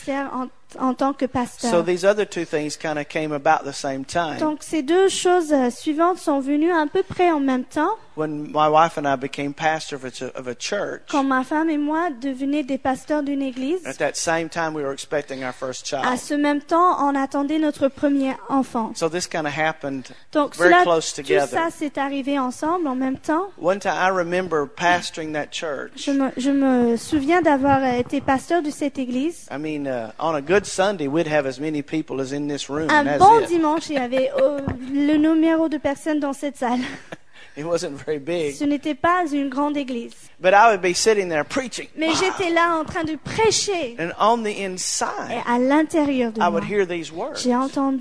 Speaker 4: en tant que
Speaker 3: So
Speaker 4: pasteur.
Speaker 3: these other two things kind of came about the same time.
Speaker 4: Donc ces deux choses suivantes sont venues à peu près en même temps.
Speaker 3: When my wife and I became pastor of a church,
Speaker 4: Quand ma femme et moi devenions des pasteurs d'une église,
Speaker 3: at that same time we were expecting our first
Speaker 4: à
Speaker 3: child.
Speaker 4: ce même temps, on attendait notre premier enfant.
Speaker 3: So this kind of happened
Speaker 4: Donc
Speaker 3: very
Speaker 4: cela,
Speaker 3: close
Speaker 4: tout
Speaker 3: together.
Speaker 4: ça s'est arrivé ensemble en même temps.
Speaker 3: One time I remember pastoring that church.
Speaker 4: Je me souviens d'avoir été pasteur de cette église.
Speaker 3: I mean, on a good Sunday, we'd have as many people as in this room.
Speaker 4: Un
Speaker 3: and
Speaker 4: bon
Speaker 3: that's it.
Speaker 4: dimanche, il y avait le numéro de personnes dans cette salle.
Speaker 3: It wasn't very big.
Speaker 4: Ce n'était pas une grande église.
Speaker 3: But I would be sitting there preaching.
Speaker 4: Mais j'étais là en train de prêcher.
Speaker 3: And on the
Speaker 4: Et
Speaker 3: inside,
Speaker 4: à l'intérieur de
Speaker 3: I
Speaker 4: moi,
Speaker 3: would hear these words.
Speaker 4: j'ai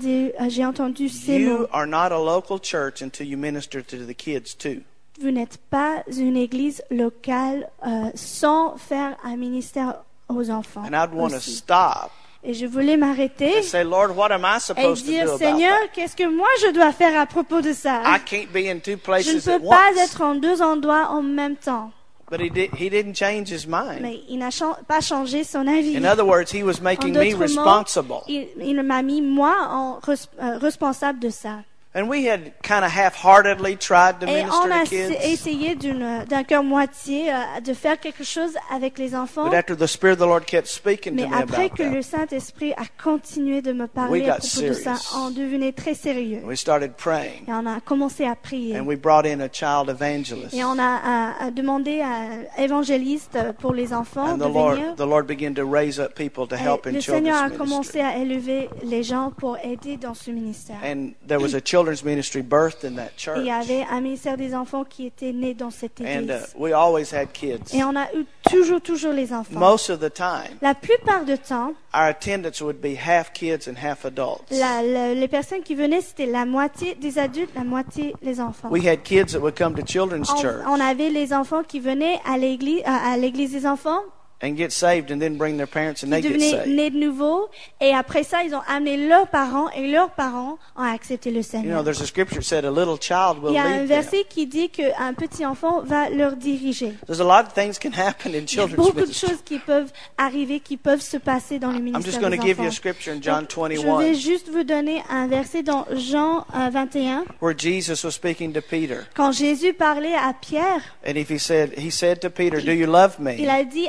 Speaker 4: entendu ces
Speaker 3: You
Speaker 4: mots.
Speaker 3: are not a local church until you minister to the kids too.
Speaker 4: Vous n'êtes pas une église locale sans faire un ministère aux enfants.
Speaker 3: And I'd want to
Speaker 4: aussi.
Speaker 3: stop
Speaker 4: Et je voulais m'arrêter
Speaker 3: and say, Lord, what am I
Speaker 4: et
Speaker 3: supposed to
Speaker 4: dire,
Speaker 3: do about
Speaker 4: Seigneur,
Speaker 3: that?
Speaker 4: qu'est-ce que moi je dois faire à propos de ça?
Speaker 3: I can't be in two
Speaker 4: Je ne
Speaker 3: places at
Speaker 4: peux pas
Speaker 3: once.
Speaker 4: être en deux endroits en même temps.
Speaker 3: But he didn't change his mind.
Speaker 4: Mais il n'a pas changé son avis.
Speaker 3: In other words, he was
Speaker 4: En
Speaker 3: making me
Speaker 4: d'autres mots,
Speaker 3: responsible.
Speaker 4: il m'a mis moi responsable de ça.
Speaker 3: And we had kind of half-heartedly tried to
Speaker 4: Et on
Speaker 3: minister
Speaker 4: a
Speaker 3: to kids.
Speaker 4: essayé d'un cœur moitié de faire quelque chose avec les enfants.
Speaker 3: But after the Spirit of the Lord kept speaking
Speaker 4: Mais
Speaker 3: to me
Speaker 4: après
Speaker 3: about
Speaker 4: que le
Speaker 3: that,
Speaker 4: Saint-Esprit a continué de me
Speaker 3: We
Speaker 4: parler à
Speaker 3: got
Speaker 4: propos de ça,
Speaker 3: serious.
Speaker 4: on devenait très sérieux.
Speaker 3: we started praying.
Speaker 4: Et on a commencé à prier.
Speaker 3: And we brought in a child evangelist.
Speaker 4: Et on a demandé à un évangéliste pour les enfants
Speaker 3: And
Speaker 4: de venir.
Speaker 3: the Lord began to raise up people to help
Speaker 4: Et
Speaker 3: in
Speaker 4: le Seigneur a
Speaker 3: children's
Speaker 4: commencé
Speaker 3: ministry.
Speaker 4: à élever les gens pour aider dans ce ministère.
Speaker 3: And there was a children's ministry birthed in that
Speaker 4: Et
Speaker 3: church.
Speaker 4: il y avait un ministère des enfants qui était né dans cette
Speaker 3: And
Speaker 4: église.
Speaker 3: we always had kids.
Speaker 4: Et on a eu toujours les enfants.
Speaker 3: Most of the time,
Speaker 4: La plupart du temps,
Speaker 3: our attendance would be half kids and half adults.
Speaker 4: les personnes qui venaient, c'était la moitié des adultes, la moitié les enfants.
Speaker 3: We had kids that would come to children's church
Speaker 4: On avait les enfants qui venaient à l'église des enfants,
Speaker 3: and get saved and then bring their parents and
Speaker 4: qui
Speaker 3: they get
Speaker 4: devenaient
Speaker 3: saved.
Speaker 4: nés de nouveau, et après ça, ils ont amené leurs parents, et leurs parents ont accepté le
Speaker 3: You know,
Speaker 4: Seigneur.
Speaker 3: there's a scripture that said a little child will
Speaker 4: Il y a un
Speaker 3: lead them.
Speaker 4: verset qui dit qu'un petit enfant va leur diriger.
Speaker 3: There's a lot of things can happen in
Speaker 4: Il y a
Speaker 3: children's
Speaker 4: beaucoup de
Speaker 3: ministry.
Speaker 4: choses qui peuvent arriver, qui peuvent se passer dans le
Speaker 3: I'm
Speaker 4: ministère
Speaker 3: just
Speaker 4: des
Speaker 3: going to give you a
Speaker 4: enfants.
Speaker 3: scripture in John
Speaker 4: Donc, je vais
Speaker 3: 21
Speaker 4: juste vous donner un verset dans Jean 21.
Speaker 3: where Jesus was speaking to Peter.
Speaker 4: Quand Jésus parlait à Pierre,
Speaker 3: And if he said to Peter, "Do you love
Speaker 4: il
Speaker 3: me?"
Speaker 4: a dit à Pierre,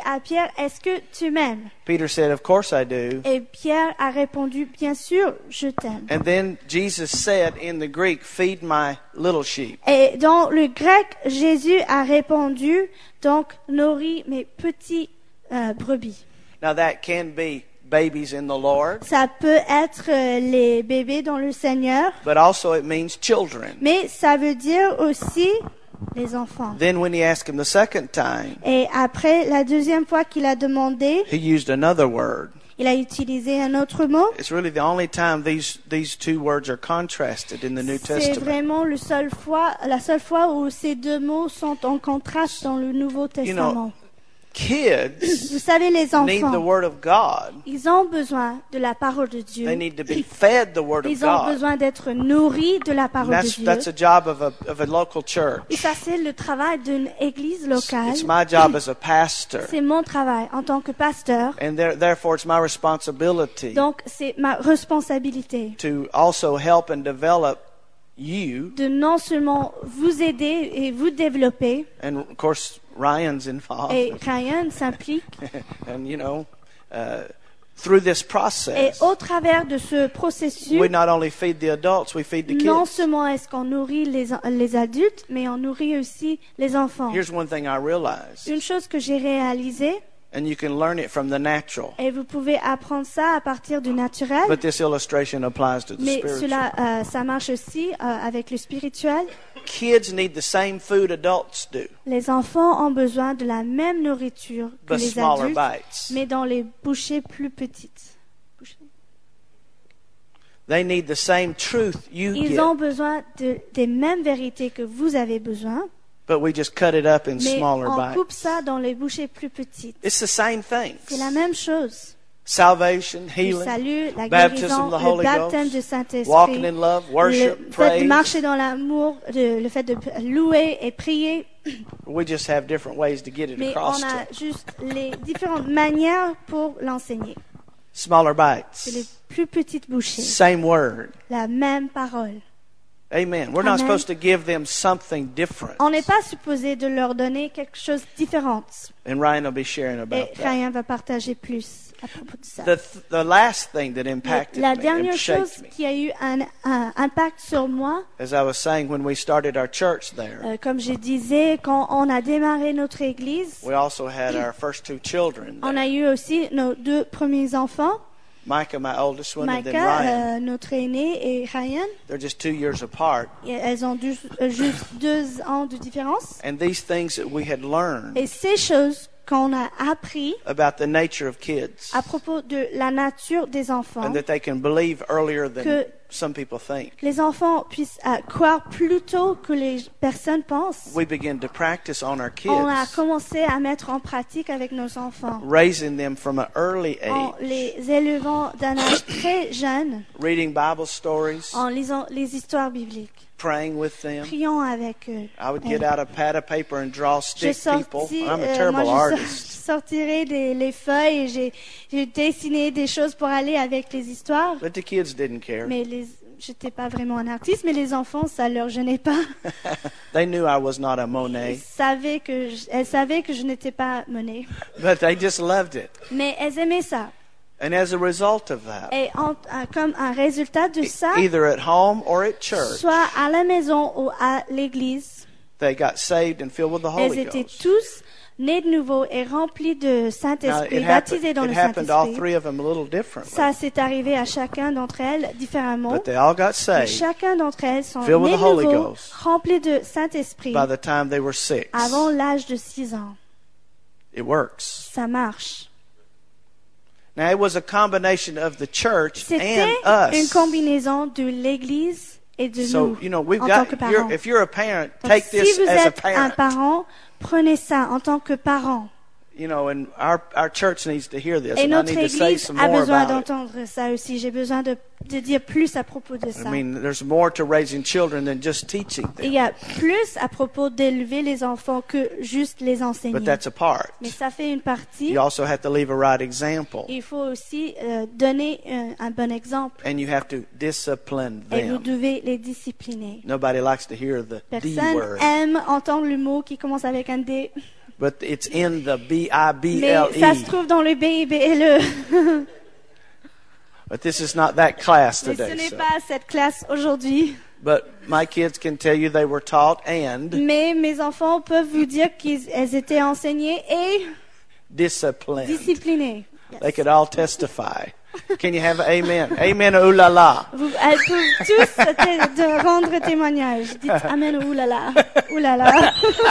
Speaker 4: Pierre, est-ce que tu m'aimes?
Speaker 3: Peter said, "Of course I do."
Speaker 4: Et Pierre a répondu, bien sûr, je t'aime.
Speaker 3: And then Jesus said in the Greek, "Feed my little sheep."
Speaker 4: Et dans le grec, Jésus a répondu, donc, nourris mes petits brebis.
Speaker 3: Now that can be babies in the Lord,
Speaker 4: Ça peut être les bébés dans le Seigneur,
Speaker 3: but also it means children.
Speaker 4: mais ça veut dire aussi les enfants.
Speaker 3: Then when he asked him the second time,
Speaker 4: Et après, la deuxième fois qu'il a demandé,
Speaker 3: he used another word.
Speaker 4: il a utilisé un autre mot.
Speaker 3: It's really the only time these two words are contrasted in the New
Speaker 4: C'est
Speaker 3: Testament.
Speaker 4: vraiment la seule fois où ces deux mots sont en contraste dans le Nouveau Testament.
Speaker 3: Kids
Speaker 4: Vous savez, les
Speaker 3: need the
Speaker 4: enfants,
Speaker 3: Word of God.
Speaker 4: ils ont besoin de la parole de
Speaker 3: They
Speaker 4: Dieu.
Speaker 3: need to be fed the Word of
Speaker 4: Ils ont
Speaker 3: God.
Speaker 4: besoin d'être nourris de la
Speaker 3: And
Speaker 4: parole de Dieu.
Speaker 3: that's a job of a local
Speaker 4: Et
Speaker 3: church.
Speaker 4: ça, c'est le travail d'une église locale.
Speaker 3: It's my job as a pastor.
Speaker 4: C'est mon travail en tant que pasteur.
Speaker 3: And therefore it's my responsibility
Speaker 4: Donc, c'est ma responsabilité
Speaker 3: to also help and develop you.
Speaker 4: de non seulement vous aider et vous développer,
Speaker 3: And of course, Ryan's involved.
Speaker 4: et Ryan s'implique,
Speaker 3: And, through this
Speaker 4: et
Speaker 3: process,
Speaker 4: au travers de ce processus,
Speaker 3: we not only feed the adults, we feed the
Speaker 4: non
Speaker 3: kids.
Speaker 4: seulement est-ce qu'on nourrit les adultes, mais on nourrit aussi les enfants.
Speaker 3: Here's one thing I realized,
Speaker 4: Une chose que j'ai réalisée,
Speaker 3: and you can learn it from the natural,
Speaker 4: et vous pouvez apprendre ça à partir du naturel,
Speaker 3: but this illustration applies to the
Speaker 4: mais
Speaker 3: spiritual.
Speaker 4: cela, ça marche aussi avec le spirituel.
Speaker 3: Kids need the same food adults do,
Speaker 4: Les enfants ont besoin de la même nourriture que
Speaker 3: but
Speaker 4: les
Speaker 3: smaller
Speaker 4: adultes,
Speaker 3: bites.
Speaker 4: mais dans les bouchées plus petites.
Speaker 3: They need the same truth you
Speaker 4: Ils
Speaker 3: get,
Speaker 4: ont besoin des mêmes vérités que vous avez besoin,
Speaker 3: but we just cut it up in
Speaker 4: mais
Speaker 3: smaller
Speaker 4: on coupe
Speaker 3: bites.
Speaker 4: ça dans les bouchées plus petites.
Speaker 3: It's the same thing.
Speaker 4: C'est la même chose.
Speaker 3: Salvation,
Speaker 4: Le
Speaker 3: healing,
Speaker 4: salut, la
Speaker 3: baptism
Speaker 4: guérison,
Speaker 3: of the
Speaker 4: le
Speaker 3: Holy
Speaker 4: baptême du
Speaker 3: Ghost,
Speaker 4: Saint-Esprit,
Speaker 3: walking in love, worship,
Speaker 4: le fait de
Speaker 3: praise.
Speaker 4: marcher dans l'amour, le fait de louer et prier.
Speaker 3: We just have different ways to get it
Speaker 4: Mais
Speaker 3: across
Speaker 4: on
Speaker 3: to
Speaker 4: a
Speaker 3: them.
Speaker 4: juste les différentes manières pour l'enseigner.
Speaker 3: Smaller
Speaker 4: C'est les
Speaker 3: bites,
Speaker 4: plus petites bouchées.
Speaker 3: same word.
Speaker 4: La même parole.
Speaker 3: Amen. We're not
Speaker 4: Amen.
Speaker 3: supposed to give them something different.
Speaker 4: On n'est pas supposé de leur donner quelque chose de différent.
Speaker 3: And Ryan will be sharing
Speaker 4: Et
Speaker 3: about that.
Speaker 4: Ryan va partager plus à propos de ça.
Speaker 3: The last thing that impacted
Speaker 4: La
Speaker 3: me
Speaker 4: dernière
Speaker 3: and
Speaker 4: chose
Speaker 3: shaped me,
Speaker 4: qui a eu un impact sur moi,
Speaker 3: as I was saying when we started our church there,
Speaker 4: comme je disais, quand on a démarré notre église,
Speaker 3: we also had our first two children
Speaker 4: on
Speaker 3: there.
Speaker 4: a eu aussi nos deux premiers enfants,
Speaker 3: Micah, my oldest one, and then
Speaker 4: Micah,
Speaker 3: Ryan.
Speaker 4: notre aîné, et Ryan.
Speaker 3: They're just 2 years apart.
Speaker 4: Et elles ont juste 2 ans de différence.
Speaker 3: And these things that we had learned
Speaker 4: Et ces choses qu'on a appris
Speaker 3: about the nature of kids,
Speaker 4: à propos de la nature des enfants,
Speaker 3: and that they can believe earlier than
Speaker 4: que
Speaker 3: some people think.
Speaker 4: les enfants puissent croire plus tôt que les personnes pensent.
Speaker 3: We begin to practice on our
Speaker 4: On a
Speaker 3: kids,
Speaker 4: commencé à mettre en pratique avec nos enfants,
Speaker 3: raising them from an early
Speaker 4: en
Speaker 3: age,
Speaker 4: les élevant d'un âge très jeune,
Speaker 3: reading Bible stories,
Speaker 4: en lisant les histoires bibliques,
Speaker 3: praying with them.
Speaker 4: priant avec eux.
Speaker 3: I would get out a pad of paper and draw
Speaker 4: J'ai
Speaker 3: stick people.
Speaker 4: sorti,
Speaker 3: I'm a
Speaker 4: moi
Speaker 3: terrible
Speaker 4: je
Speaker 3: artist.
Speaker 4: sortirai les feuilles et j'ai dessiné des choses pour aller avec les histoires.
Speaker 3: But the kids didn't care.
Speaker 4: Mais j'étais pas vraiment un artiste, mais les enfants, ça leur gênait pas.
Speaker 3: They knew I was not a
Speaker 4: Elles
Speaker 3: Monet,
Speaker 4: savaient que je n'étais pas Monet.
Speaker 3: but they just loved it.
Speaker 4: Mais elles aimaient ça.
Speaker 3: And as a result of that,
Speaker 4: Et comme un résultat de ça,
Speaker 3: either at home or at church,
Speaker 4: soit à la maison ou à l'église,
Speaker 3: they got saved and filled with the
Speaker 4: elles
Speaker 3: Holy
Speaker 4: étaient
Speaker 3: Ghost.
Speaker 4: tous nés de nouveau et remplis de
Speaker 3: Now,
Speaker 4: Saint-Esprit, baptisés dans le
Speaker 3: happened to all
Speaker 4: Saint-Esprit.
Speaker 3: three of them a little differently,
Speaker 4: Ça s'est arrivé à chacun d'entre elles différemment.
Speaker 3: but they all got
Speaker 4: Et
Speaker 3: saved
Speaker 4: chacun d'entre elles sont
Speaker 3: Filled with
Speaker 4: nées
Speaker 3: the
Speaker 4: de
Speaker 3: Holy
Speaker 4: nouveau,
Speaker 3: Ghost.
Speaker 4: remplis de Saint-Esprit,
Speaker 3: by the time they were 6.
Speaker 4: avant l'âge de 6 ans.
Speaker 3: It works.
Speaker 4: Ça marche.
Speaker 3: Now, it was a combination of the church
Speaker 4: C'était
Speaker 3: and
Speaker 4: une
Speaker 3: us.
Speaker 4: combinaison de l'Église et de
Speaker 3: So,
Speaker 4: nous,
Speaker 3: we've
Speaker 4: en tant que
Speaker 3: got,
Speaker 4: parents.
Speaker 3: if you're a parent,
Speaker 4: Donc,
Speaker 3: take
Speaker 4: si
Speaker 3: this
Speaker 4: vous
Speaker 3: as a
Speaker 4: êtes un
Speaker 3: parent.
Speaker 4: parent, prenez ça en tant que parent.
Speaker 3: And our church needs to hear this,
Speaker 4: Et
Speaker 3: and I
Speaker 4: notre
Speaker 3: need to say
Speaker 4: Église
Speaker 3: some
Speaker 4: a
Speaker 3: more
Speaker 4: besoin
Speaker 3: about it.
Speaker 4: d'entendre ça aussi. J'ai besoin de dire plus à propos de ça.
Speaker 3: I mean, there's more to raising children than just teaching
Speaker 4: Il
Speaker 3: them,
Speaker 4: y a plus à propos d'élever les enfants que juste les enseigner.
Speaker 3: but that's a part.
Speaker 4: Mais ça fait une partie.
Speaker 3: You also have to leave a right example,
Speaker 4: Il faut aussi donner un bon exemple.
Speaker 3: and you have to discipline
Speaker 4: Et vous
Speaker 3: them.
Speaker 4: devez les discipliner.
Speaker 3: Nobody likes to hear the D
Speaker 4: Personne
Speaker 3: word.
Speaker 4: aime entendre le mot qui commence avec un D.
Speaker 3: but it's in the
Speaker 4: Mais ça se
Speaker 3: Bible.
Speaker 4: trouve dans le BIBLE.
Speaker 3: But this is not that class
Speaker 4: Mais ce
Speaker 3: today.
Speaker 4: n'est
Speaker 3: So.
Speaker 4: pas cette classe aujourd'hui.
Speaker 3: But my kids can tell you they were taught and
Speaker 4: Mais mes enfants peuvent vous dire qu'elles étaient enseignées et
Speaker 3: disciplined.
Speaker 4: disciplinées.
Speaker 3: They could all testify. Can you have an amen? Amen, ooh la la.
Speaker 4: Elles peuvent tous de rendre témoignage. Dites Amen, oulala, oulala.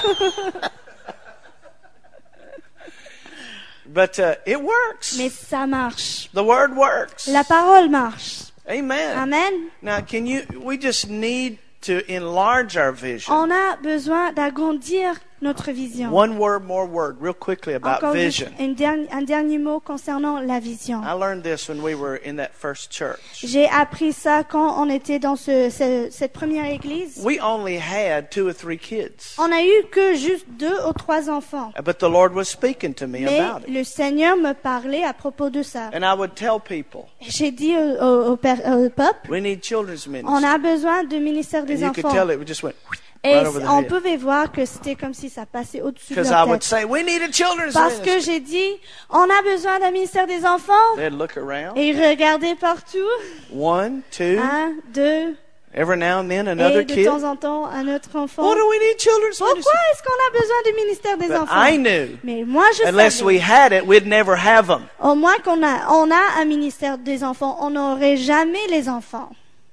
Speaker 3: But it works.
Speaker 4: Mais ça marche.
Speaker 3: The word works.
Speaker 4: La parole marche.
Speaker 3: Amen.
Speaker 4: Amen.
Speaker 3: Now, we just need to enlarge our vision.
Speaker 4: On a besoin d'agrandir notre vision.
Speaker 3: One word, more word, real quickly about
Speaker 4: Encore juste
Speaker 3: vision.
Speaker 4: un dernier mot concernant la vision.
Speaker 3: I learned this when we were in that first church.
Speaker 4: J'ai appris ça quand on était dans cette première église.
Speaker 3: We only had 2 or 3 kids.
Speaker 4: On a eu que juste 2 ou 3 enfants.
Speaker 3: But the Lord was speaking to me
Speaker 4: Mais
Speaker 3: about it.
Speaker 4: le Seigneur me parlait à propos de ça.
Speaker 3: And I would tell people,
Speaker 4: J'ai dit au peuple,
Speaker 3: we need children's
Speaker 4: on
Speaker 3: ministry.
Speaker 4: a besoin de ministère
Speaker 3: And
Speaker 4: des
Speaker 3: you could
Speaker 4: enfants.
Speaker 3: tell it just went
Speaker 4: Et
Speaker 3: right over the
Speaker 4: on
Speaker 3: head.
Speaker 4: pouvait voir que c'était comme si ça passait au-dessus de
Speaker 3: Because I
Speaker 4: leur
Speaker 3: would
Speaker 4: tête.
Speaker 3: say, we need a children's
Speaker 4: Parce que
Speaker 3: ministry.
Speaker 4: j'ai dit, on a besoin d'un ministère des enfants.
Speaker 3: They'd look around.
Speaker 4: Et ils regardaient partout.
Speaker 3: 1, 2,
Speaker 4: 1, 2,
Speaker 3: every now and then another
Speaker 4: et de
Speaker 3: kid.
Speaker 4: temps en temps un autre enfant.
Speaker 3: What do we need children's
Speaker 4: Pourquoi
Speaker 3: ministry?
Speaker 4: est-ce qu'on a besoin du ministère des
Speaker 3: But
Speaker 4: enfants?
Speaker 3: I knew,
Speaker 4: Mais moi je
Speaker 3: unless we
Speaker 4: savais,
Speaker 3: had it, we'd never have them.
Speaker 4: au moins on a un ministère des enfants, on n'aurait jamais les enfants.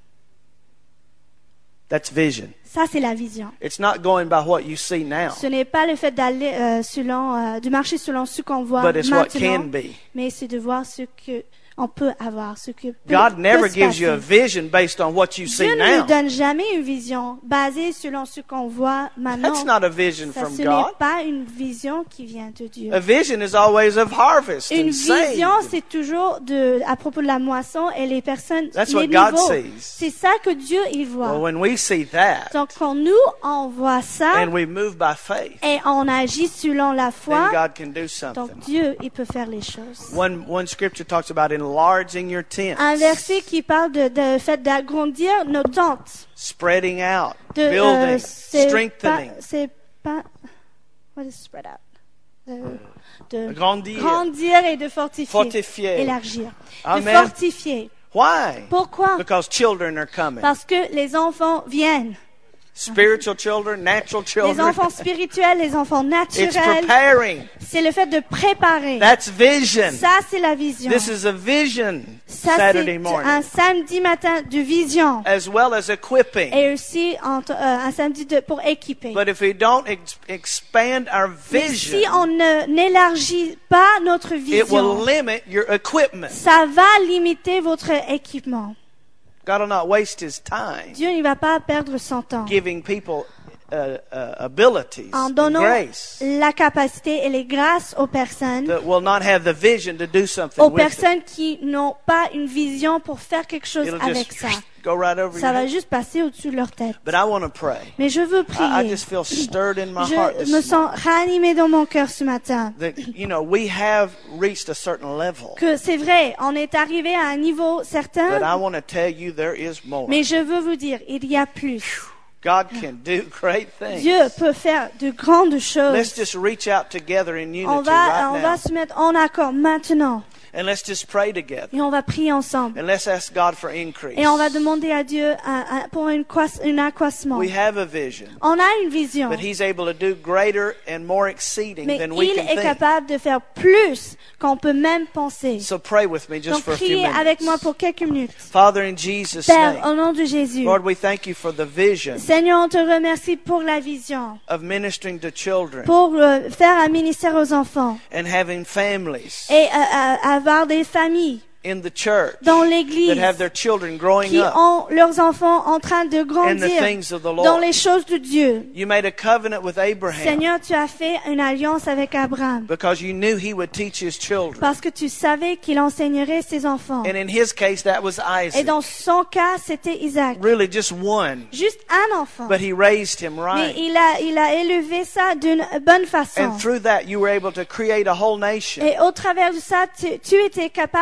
Speaker 3: That's vision.
Speaker 4: Ça c'est la vision.
Speaker 3: It's not going by what you see now,
Speaker 4: Ce n'est pas le fait d'aller de marcher selon ce qu'on voit
Speaker 3: but it's what
Speaker 4: maintenant,
Speaker 3: can be.
Speaker 4: mais c'est de voir ce que on peut avoir, ce que peut,
Speaker 3: God never
Speaker 4: peut se
Speaker 3: gives you a
Speaker 4: passer.
Speaker 3: vision based on what you see
Speaker 4: Dieu ne
Speaker 3: now.
Speaker 4: nous donne jamais une vision basée selon ce qu'on voit maintenant.
Speaker 3: That's not a vision
Speaker 4: Ça,
Speaker 3: from
Speaker 4: ce
Speaker 3: God.
Speaker 4: n'est pas une vision qui vient de Dieu.
Speaker 3: A vision is always of harvest
Speaker 4: Une
Speaker 3: and saved.
Speaker 4: vision, c'est toujours à propos de la moisson et les personnes,
Speaker 3: That's
Speaker 4: les
Speaker 3: what God
Speaker 4: niveaux.
Speaker 3: sees.
Speaker 4: C'est ça que Dieu y voit.
Speaker 3: Well, when we see that
Speaker 4: Donc quand nous on voit ça
Speaker 3: and we move by faith,
Speaker 4: et on agit selon la
Speaker 3: then
Speaker 4: foi,
Speaker 3: God can do
Speaker 4: donc
Speaker 3: something.
Speaker 4: Dieu il peut faire les choses.
Speaker 3: One scripture talks about enlarging your tent,
Speaker 4: Un verset qui parle de fait d'agrandir nos tentes,
Speaker 3: spreading out,
Speaker 4: de
Speaker 3: building,
Speaker 4: c'est
Speaker 3: strengthening,
Speaker 4: pas what is spread out? De
Speaker 3: grandir.
Speaker 4: grandir et de fortifier,
Speaker 3: Fortifier.
Speaker 4: élargir,
Speaker 3: Amen.
Speaker 4: de fortifier.
Speaker 3: Why?
Speaker 4: Pourquoi?
Speaker 3: Because children are coming.
Speaker 4: Parce que les enfants viennent.
Speaker 3: Spiritual children, natural
Speaker 4: Les
Speaker 3: children.
Speaker 4: enfants spirituels, les enfants
Speaker 3: It's
Speaker 4: naturels.
Speaker 3: preparing.
Speaker 4: C'est le fait de préparer.
Speaker 3: That's vision.
Speaker 4: Ça, c'est la vision.
Speaker 3: This is a vision
Speaker 4: Ça,
Speaker 3: Saturday
Speaker 4: c'est
Speaker 3: morning,
Speaker 4: un samedi matin de vision.
Speaker 3: as well as equipping.
Speaker 4: Et aussi un samedi pour équiper.
Speaker 3: But if we don't expand our
Speaker 4: Mais si
Speaker 3: vision,
Speaker 4: on n'élargit pas notre
Speaker 3: it will
Speaker 4: vision,
Speaker 3: limit your equipment.
Speaker 4: ça va limiter votre équipement.
Speaker 3: God will not waste His time
Speaker 4: Dieu ne va pas perdre son temps
Speaker 3: giving people abilities
Speaker 4: en
Speaker 3: and
Speaker 4: donnant
Speaker 3: grace
Speaker 4: la capacité et les grâces aux personnes,
Speaker 3: that will not have the vision to do something
Speaker 4: aux
Speaker 3: with it.
Speaker 4: personnes qui n'ont pas une vision pour faire quelque chose
Speaker 3: It'll
Speaker 4: avec
Speaker 3: just
Speaker 4: ça.
Speaker 3: go right over
Speaker 4: Ça
Speaker 3: your
Speaker 4: va
Speaker 3: head.
Speaker 4: juste passer au-dessus de leur tête.
Speaker 3: But I want to pray.
Speaker 4: Mais je veux
Speaker 3: I
Speaker 4: prier.
Speaker 3: just feel stirred in my heart
Speaker 4: Je
Speaker 3: this
Speaker 4: me sens ranimée dans mon cœur ce matin.
Speaker 3: that, we have reached a certain level.
Speaker 4: Que c'est vrai, on est arrivé à un niveau
Speaker 3: But I
Speaker 4: certain,
Speaker 3: want to tell you there is more.
Speaker 4: mais je veux vous dire, il y a plus.
Speaker 3: God can do great things.
Speaker 4: Dieu peut faire de grandes
Speaker 3: Let's
Speaker 4: choses.
Speaker 3: just reach out together in unity
Speaker 4: On
Speaker 3: right
Speaker 4: va
Speaker 3: now.
Speaker 4: se mettre en accord maintenant
Speaker 3: And let's just pray together.
Speaker 4: et on va prier ensemble.
Speaker 3: And let's ask God for increase.
Speaker 4: Et on va demander à Dieu pour un accroissement.
Speaker 3: We have a vision.
Speaker 4: On a une vision,
Speaker 3: But He's able to do greater and more exceeding
Speaker 4: mais
Speaker 3: than we
Speaker 4: il
Speaker 3: can
Speaker 4: est
Speaker 3: think.
Speaker 4: capable de faire plus qu'on peut même penser.
Speaker 3: So pray with me just
Speaker 4: Donc
Speaker 3: for a few
Speaker 4: priez avec moi
Speaker 3: minutes.
Speaker 4: pour quelques minutes.
Speaker 3: Father, in Jesus'
Speaker 4: Père,
Speaker 3: name,
Speaker 4: au nom de Jésus,
Speaker 3: Lord, we thank you for the vision
Speaker 4: Seigneur, on te remercie pour la vision,
Speaker 3: of ministering to children
Speaker 4: pour faire un ministère aux enfants
Speaker 3: and having families
Speaker 4: et avoir des familles
Speaker 3: in the church
Speaker 4: dans
Speaker 3: that
Speaker 4: l'église
Speaker 3: have their children growing
Speaker 4: qui
Speaker 3: up
Speaker 4: ont leurs enfants en train de
Speaker 3: in the
Speaker 4: grandir
Speaker 3: things of the
Speaker 4: dans
Speaker 3: Lord.
Speaker 4: les choses de Dieu.
Speaker 3: You made a covenant with Abraham
Speaker 4: Seigneur, tu as fait une alliance avec Abraham
Speaker 3: because you knew he would teach his children.
Speaker 4: parce que tu savais qu'il enseignerait ses enfants.
Speaker 3: And in his case, that was
Speaker 4: Et
Speaker 3: Isaac.
Speaker 4: dans son cas, c'était Isaac.
Speaker 3: Really just one.
Speaker 4: Juste un enfant.
Speaker 3: But he raised him
Speaker 4: Mais
Speaker 3: right.
Speaker 4: il a élevé ça d'une bonne façon.
Speaker 3: And through that, you were able to create a whole nation
Speaker 4: Et au travers de ça, tu étais capable de créer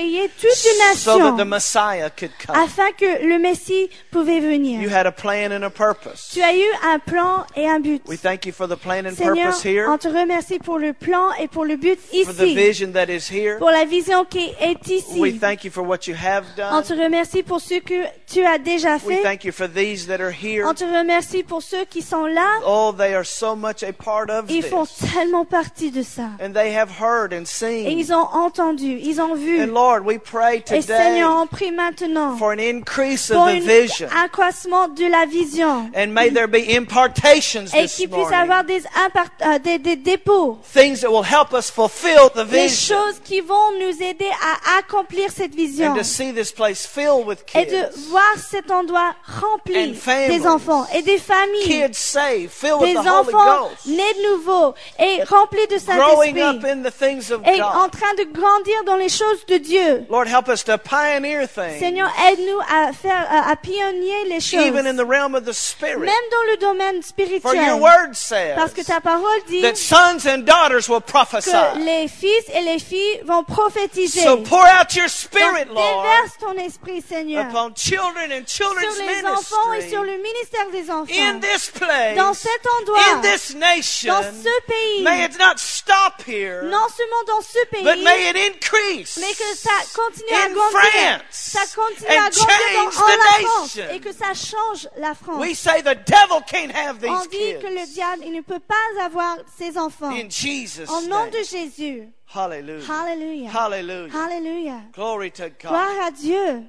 Speaker 4: créer toute une
Speaker 3: so that the
Speaker 4: nation
Speaker 3: Messiah could come.
Speaker 4: afin que le Messie pouvait
Speaker 3: You
Speaker 4: venir.
Speaker 3: had a plan and a purpose.
Speaker 4: Tu as eu un plan et un but.
Speaker 3: We thank you for the plan and
Speaker 4: Seigneur,
Speaker 3: purpose here,
Speaker 4: on te remercie pour le plan et pour le but
Speaker 3: for the
Speaker 4: ici,
Speaker 3: vision that is here.
Speaker 4: pour la vision qui est
Speaker 3: We
Speaker 4: ici.
Speaker 3: thank you for what you have
Speaker 4: On
Speaker 3: done.
Speaker 4: te remercie pour ce que tu as déjà
Speaker 3: We
Speaker 4: fait.
Speaker 3: thank you for these that are here.
Speaker 4: On te remercie pour ceux qui sont là.
Speaker 3: Oh, they are so much a part of
Speaker 4: Ils font
Speaker 3: this.
Speaker 4: tellement partie de ça.
Speaker 3: And they have heard and
Speaker 4: Et
Speaker 3: seen.
Speaker 4: ils ont entendu, ils ont vu.
Speaker 3: And Lord, we pray
Speaker 4: Et
Speaker 3: today
Speaker 4: Seigneur, on prie maintenant
Speaker 3: for an increase
Speaker 4: pour
Speaker 3: of the
Speaker 4: un
Speaker 3: vision.
Speaker 4: accroissement de la vision.
Speaker 3: And may there be impartations
Speaker 4: Et
Speaker 3: this
Speaker 4: qu'il puisse avoir
Speaker 3: morning.
Speaker 4: des dépôts.
Speaker 3: Things that will help us fulfill the
Speaker 4: Des
Speaker 3: vision.
Speaker 4: choses qui vont nous aider à accomplir cette vision.
Speaker 3: And to see this place filled with
Speaker 4: Et de
Speaker 3: kids.
Speaker 4: voir cet endroit rempli
Speaker 3: And families.
Speaker 4: des enfants et des familles.
Speaker 3: Kids saved, filled with
Speaker 4: Des
Speaker 3: the Holy
Speaker 4: enfants
Speaker 3: Ghost.
Speaker 4: nés de nouveau et remplis de
Speaker 3: Growing up
Speaker 4: Saint-Esprit.
Speaker 3: in the things of
Speaker 4: Et en
Speaker 3: God.
Speaker 4: train de grandir dans les choses de Dieu.
Speaker 3: Lord, help us to pioneer things.
Speaker 4: Seigneur, aide-nous à pionnier les choses.
Speaker 3: Even in the realm of the Spirit.
Speaker 4: Même dans le domaine
Speaker 3: For your
Speaker 4: spirituel.
Speaker 3: word says
Speaker 4: Parce que ta parole dit
Speaker 3: that sons and daughters will prophesy.
Speaker 4: que les fils et les filles vont prophétiser.
Speaker 3: So pour out your
Speaker 4: Donc,
Speaker 3: Spirit, Lord,
Speaker 4: déverse ton esprit, Seigneur,
Speaker 3: upon children and
Speaker 4: sur
Speaker 3: children's
Speaker 4: les enfants et sur
Speaker 3: ministry
Speaker 4: le ministère des
Speaker 3: in
Speaker 4: enfants.
Speaker 3: this place,
Speaker 4: Dans cet
Speaker 3: in
Speaker 4: endroit,
Speaker 3: this nation.
Speaker 4: dans ce pays,
Speaker 3: May it not stop here,
Speaker 4: non seulement dans ce pays,
Speaker 3: but may it increase
Speaker 4: mais que ça continue à
Speaker 3: in
Speaker 4: grandir.
Speaker 3: France
Speaker 4: Ça continue à
Speaker 3: and
Speaker 4: grandir
Speaker 3: change
Speaker 4: en la France
Speaker 3: the
Speaker 4: et
Speaker 3: nation.
Speaker 4: que ça change la France.
Speaker 3: We say the devil can't have
Speaker 4: On
Speaker 3: these
Speaker 4: dit que le
Speaker 3: kids.
Speaker 4: diable il ne peut pas avoir ses enfants.
Speaker 3: In Jesus'
Speaker 4: Au nom
Speaker 3: name.
Speaker 4: de Jésus.
Speaker 3: Hallelujah.
Speaker 4: Alléluia.
Speaker 3: Hallelujah.
Speaker 4: Alléluia.
Speaker 3: Glory to God.
Speaker 4: Gloire à Dieu.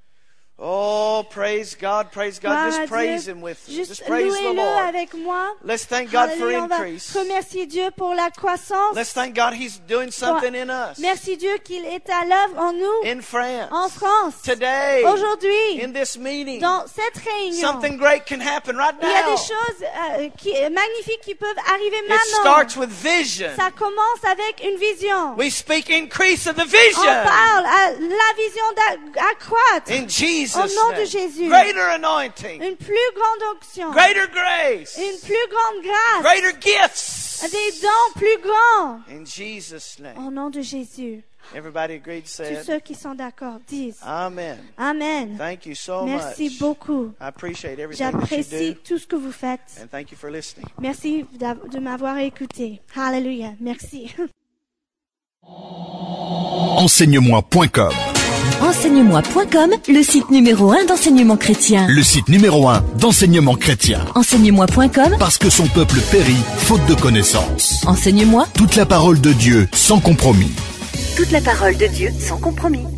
Speaker 3: Oh, praise God, praise God.
Speaker 4: Gloire à
Speaker 3: Just praise
Speaker 4: Dieu.
Speaker 3: Him with me.
Speaker 4: Juste
Speaker 3: Just praise the
Speaker 4: louez-le
Speaker 3: Lord.
Speaker 4: avec moi.
Speaker 3: Let's thank God for
Speaker 4: Alléluia. On va
Speaker 3: increase.
Speaker 4: remercier Dieu pour la croissance.
Speaker 3: Let's thank God He's doing something in us.
Speaker 4: Merci Dieu qu'il est à l'œuvre en nous,
Speaker 3: In France.
Speaker 4: en France,
Speaker 3: Today.
Speaker 4: aujourd'hui,
Speaker 3: In this meeting.
Speaker 4: dans cette réunion.
Speaker 3: Something great can happen right
Speaker 4: Il y a
Speaker 3: now.
Speaker 4: des choses magnifiques qui peuvent arriver
Speaker 3: It
Speaker 4: maintenant.
Speaker 3: starts with vision.
Speaker 4: Ça commence avec une vision.
Speaker 3: We speak increase of the
Speaker 4: On
Speaker 3: vision.
Speaker 4: parle à la vision d'accroître.
Speaker 3: In Jesus'
Speaker 4: Au nom de
Speaker 3: name.
Speaker 4: Jésus.
Speaker 3: Greater anointing.
Speaker 4: Une plus grande onction.
Speaker 3: Greater grace.
Speaker 4: Une plus grande grâce.
Speaker 3: Greater gifts.
Speaker 4: Des dons plus grands.
Speaker 3: In Jesus' name.
Speaker 4: Au nom de Jésus.
Speaker 3: Everybody agreed,
Speaker 4: Tous
Speaker 3: said.
Speaker 4: ceux qui sont d'accord disent
Speaker 3: Amen.
Speaker 4: Amen.
Speaker 3: Thank you so
Speaker 4: Merci
Speaker 3: much.
Speaker 4: beaucoup.
Speaker 3: I appreciate everything that you
Speaker 4: J'apprécie
Speaker 3: do.
Speaker 4: tout ce que vous faites.
Speaker 3: And thank you for listening.
Speaker 4: Merci de m'avoir écouté. Alléluia. Merci.
Speaker 1: Enseigne-moi.com.
Speaker 2: Enseigne-moi.com, le site numéro 1 d'enseignement chrétien.
Speaker 1: Le site numéro 1 d'enseignement chrétien.
Speaker 2: Enseigne-moi.com,
Speaker 1: Parce que son peuple périt, faute de connaissances.
Speaker 2: enseigne-moi
Speaker 1: Toute la parole de Dieu, sans compromis.
Speaker 2: toute la parole de Dieu sans compromis.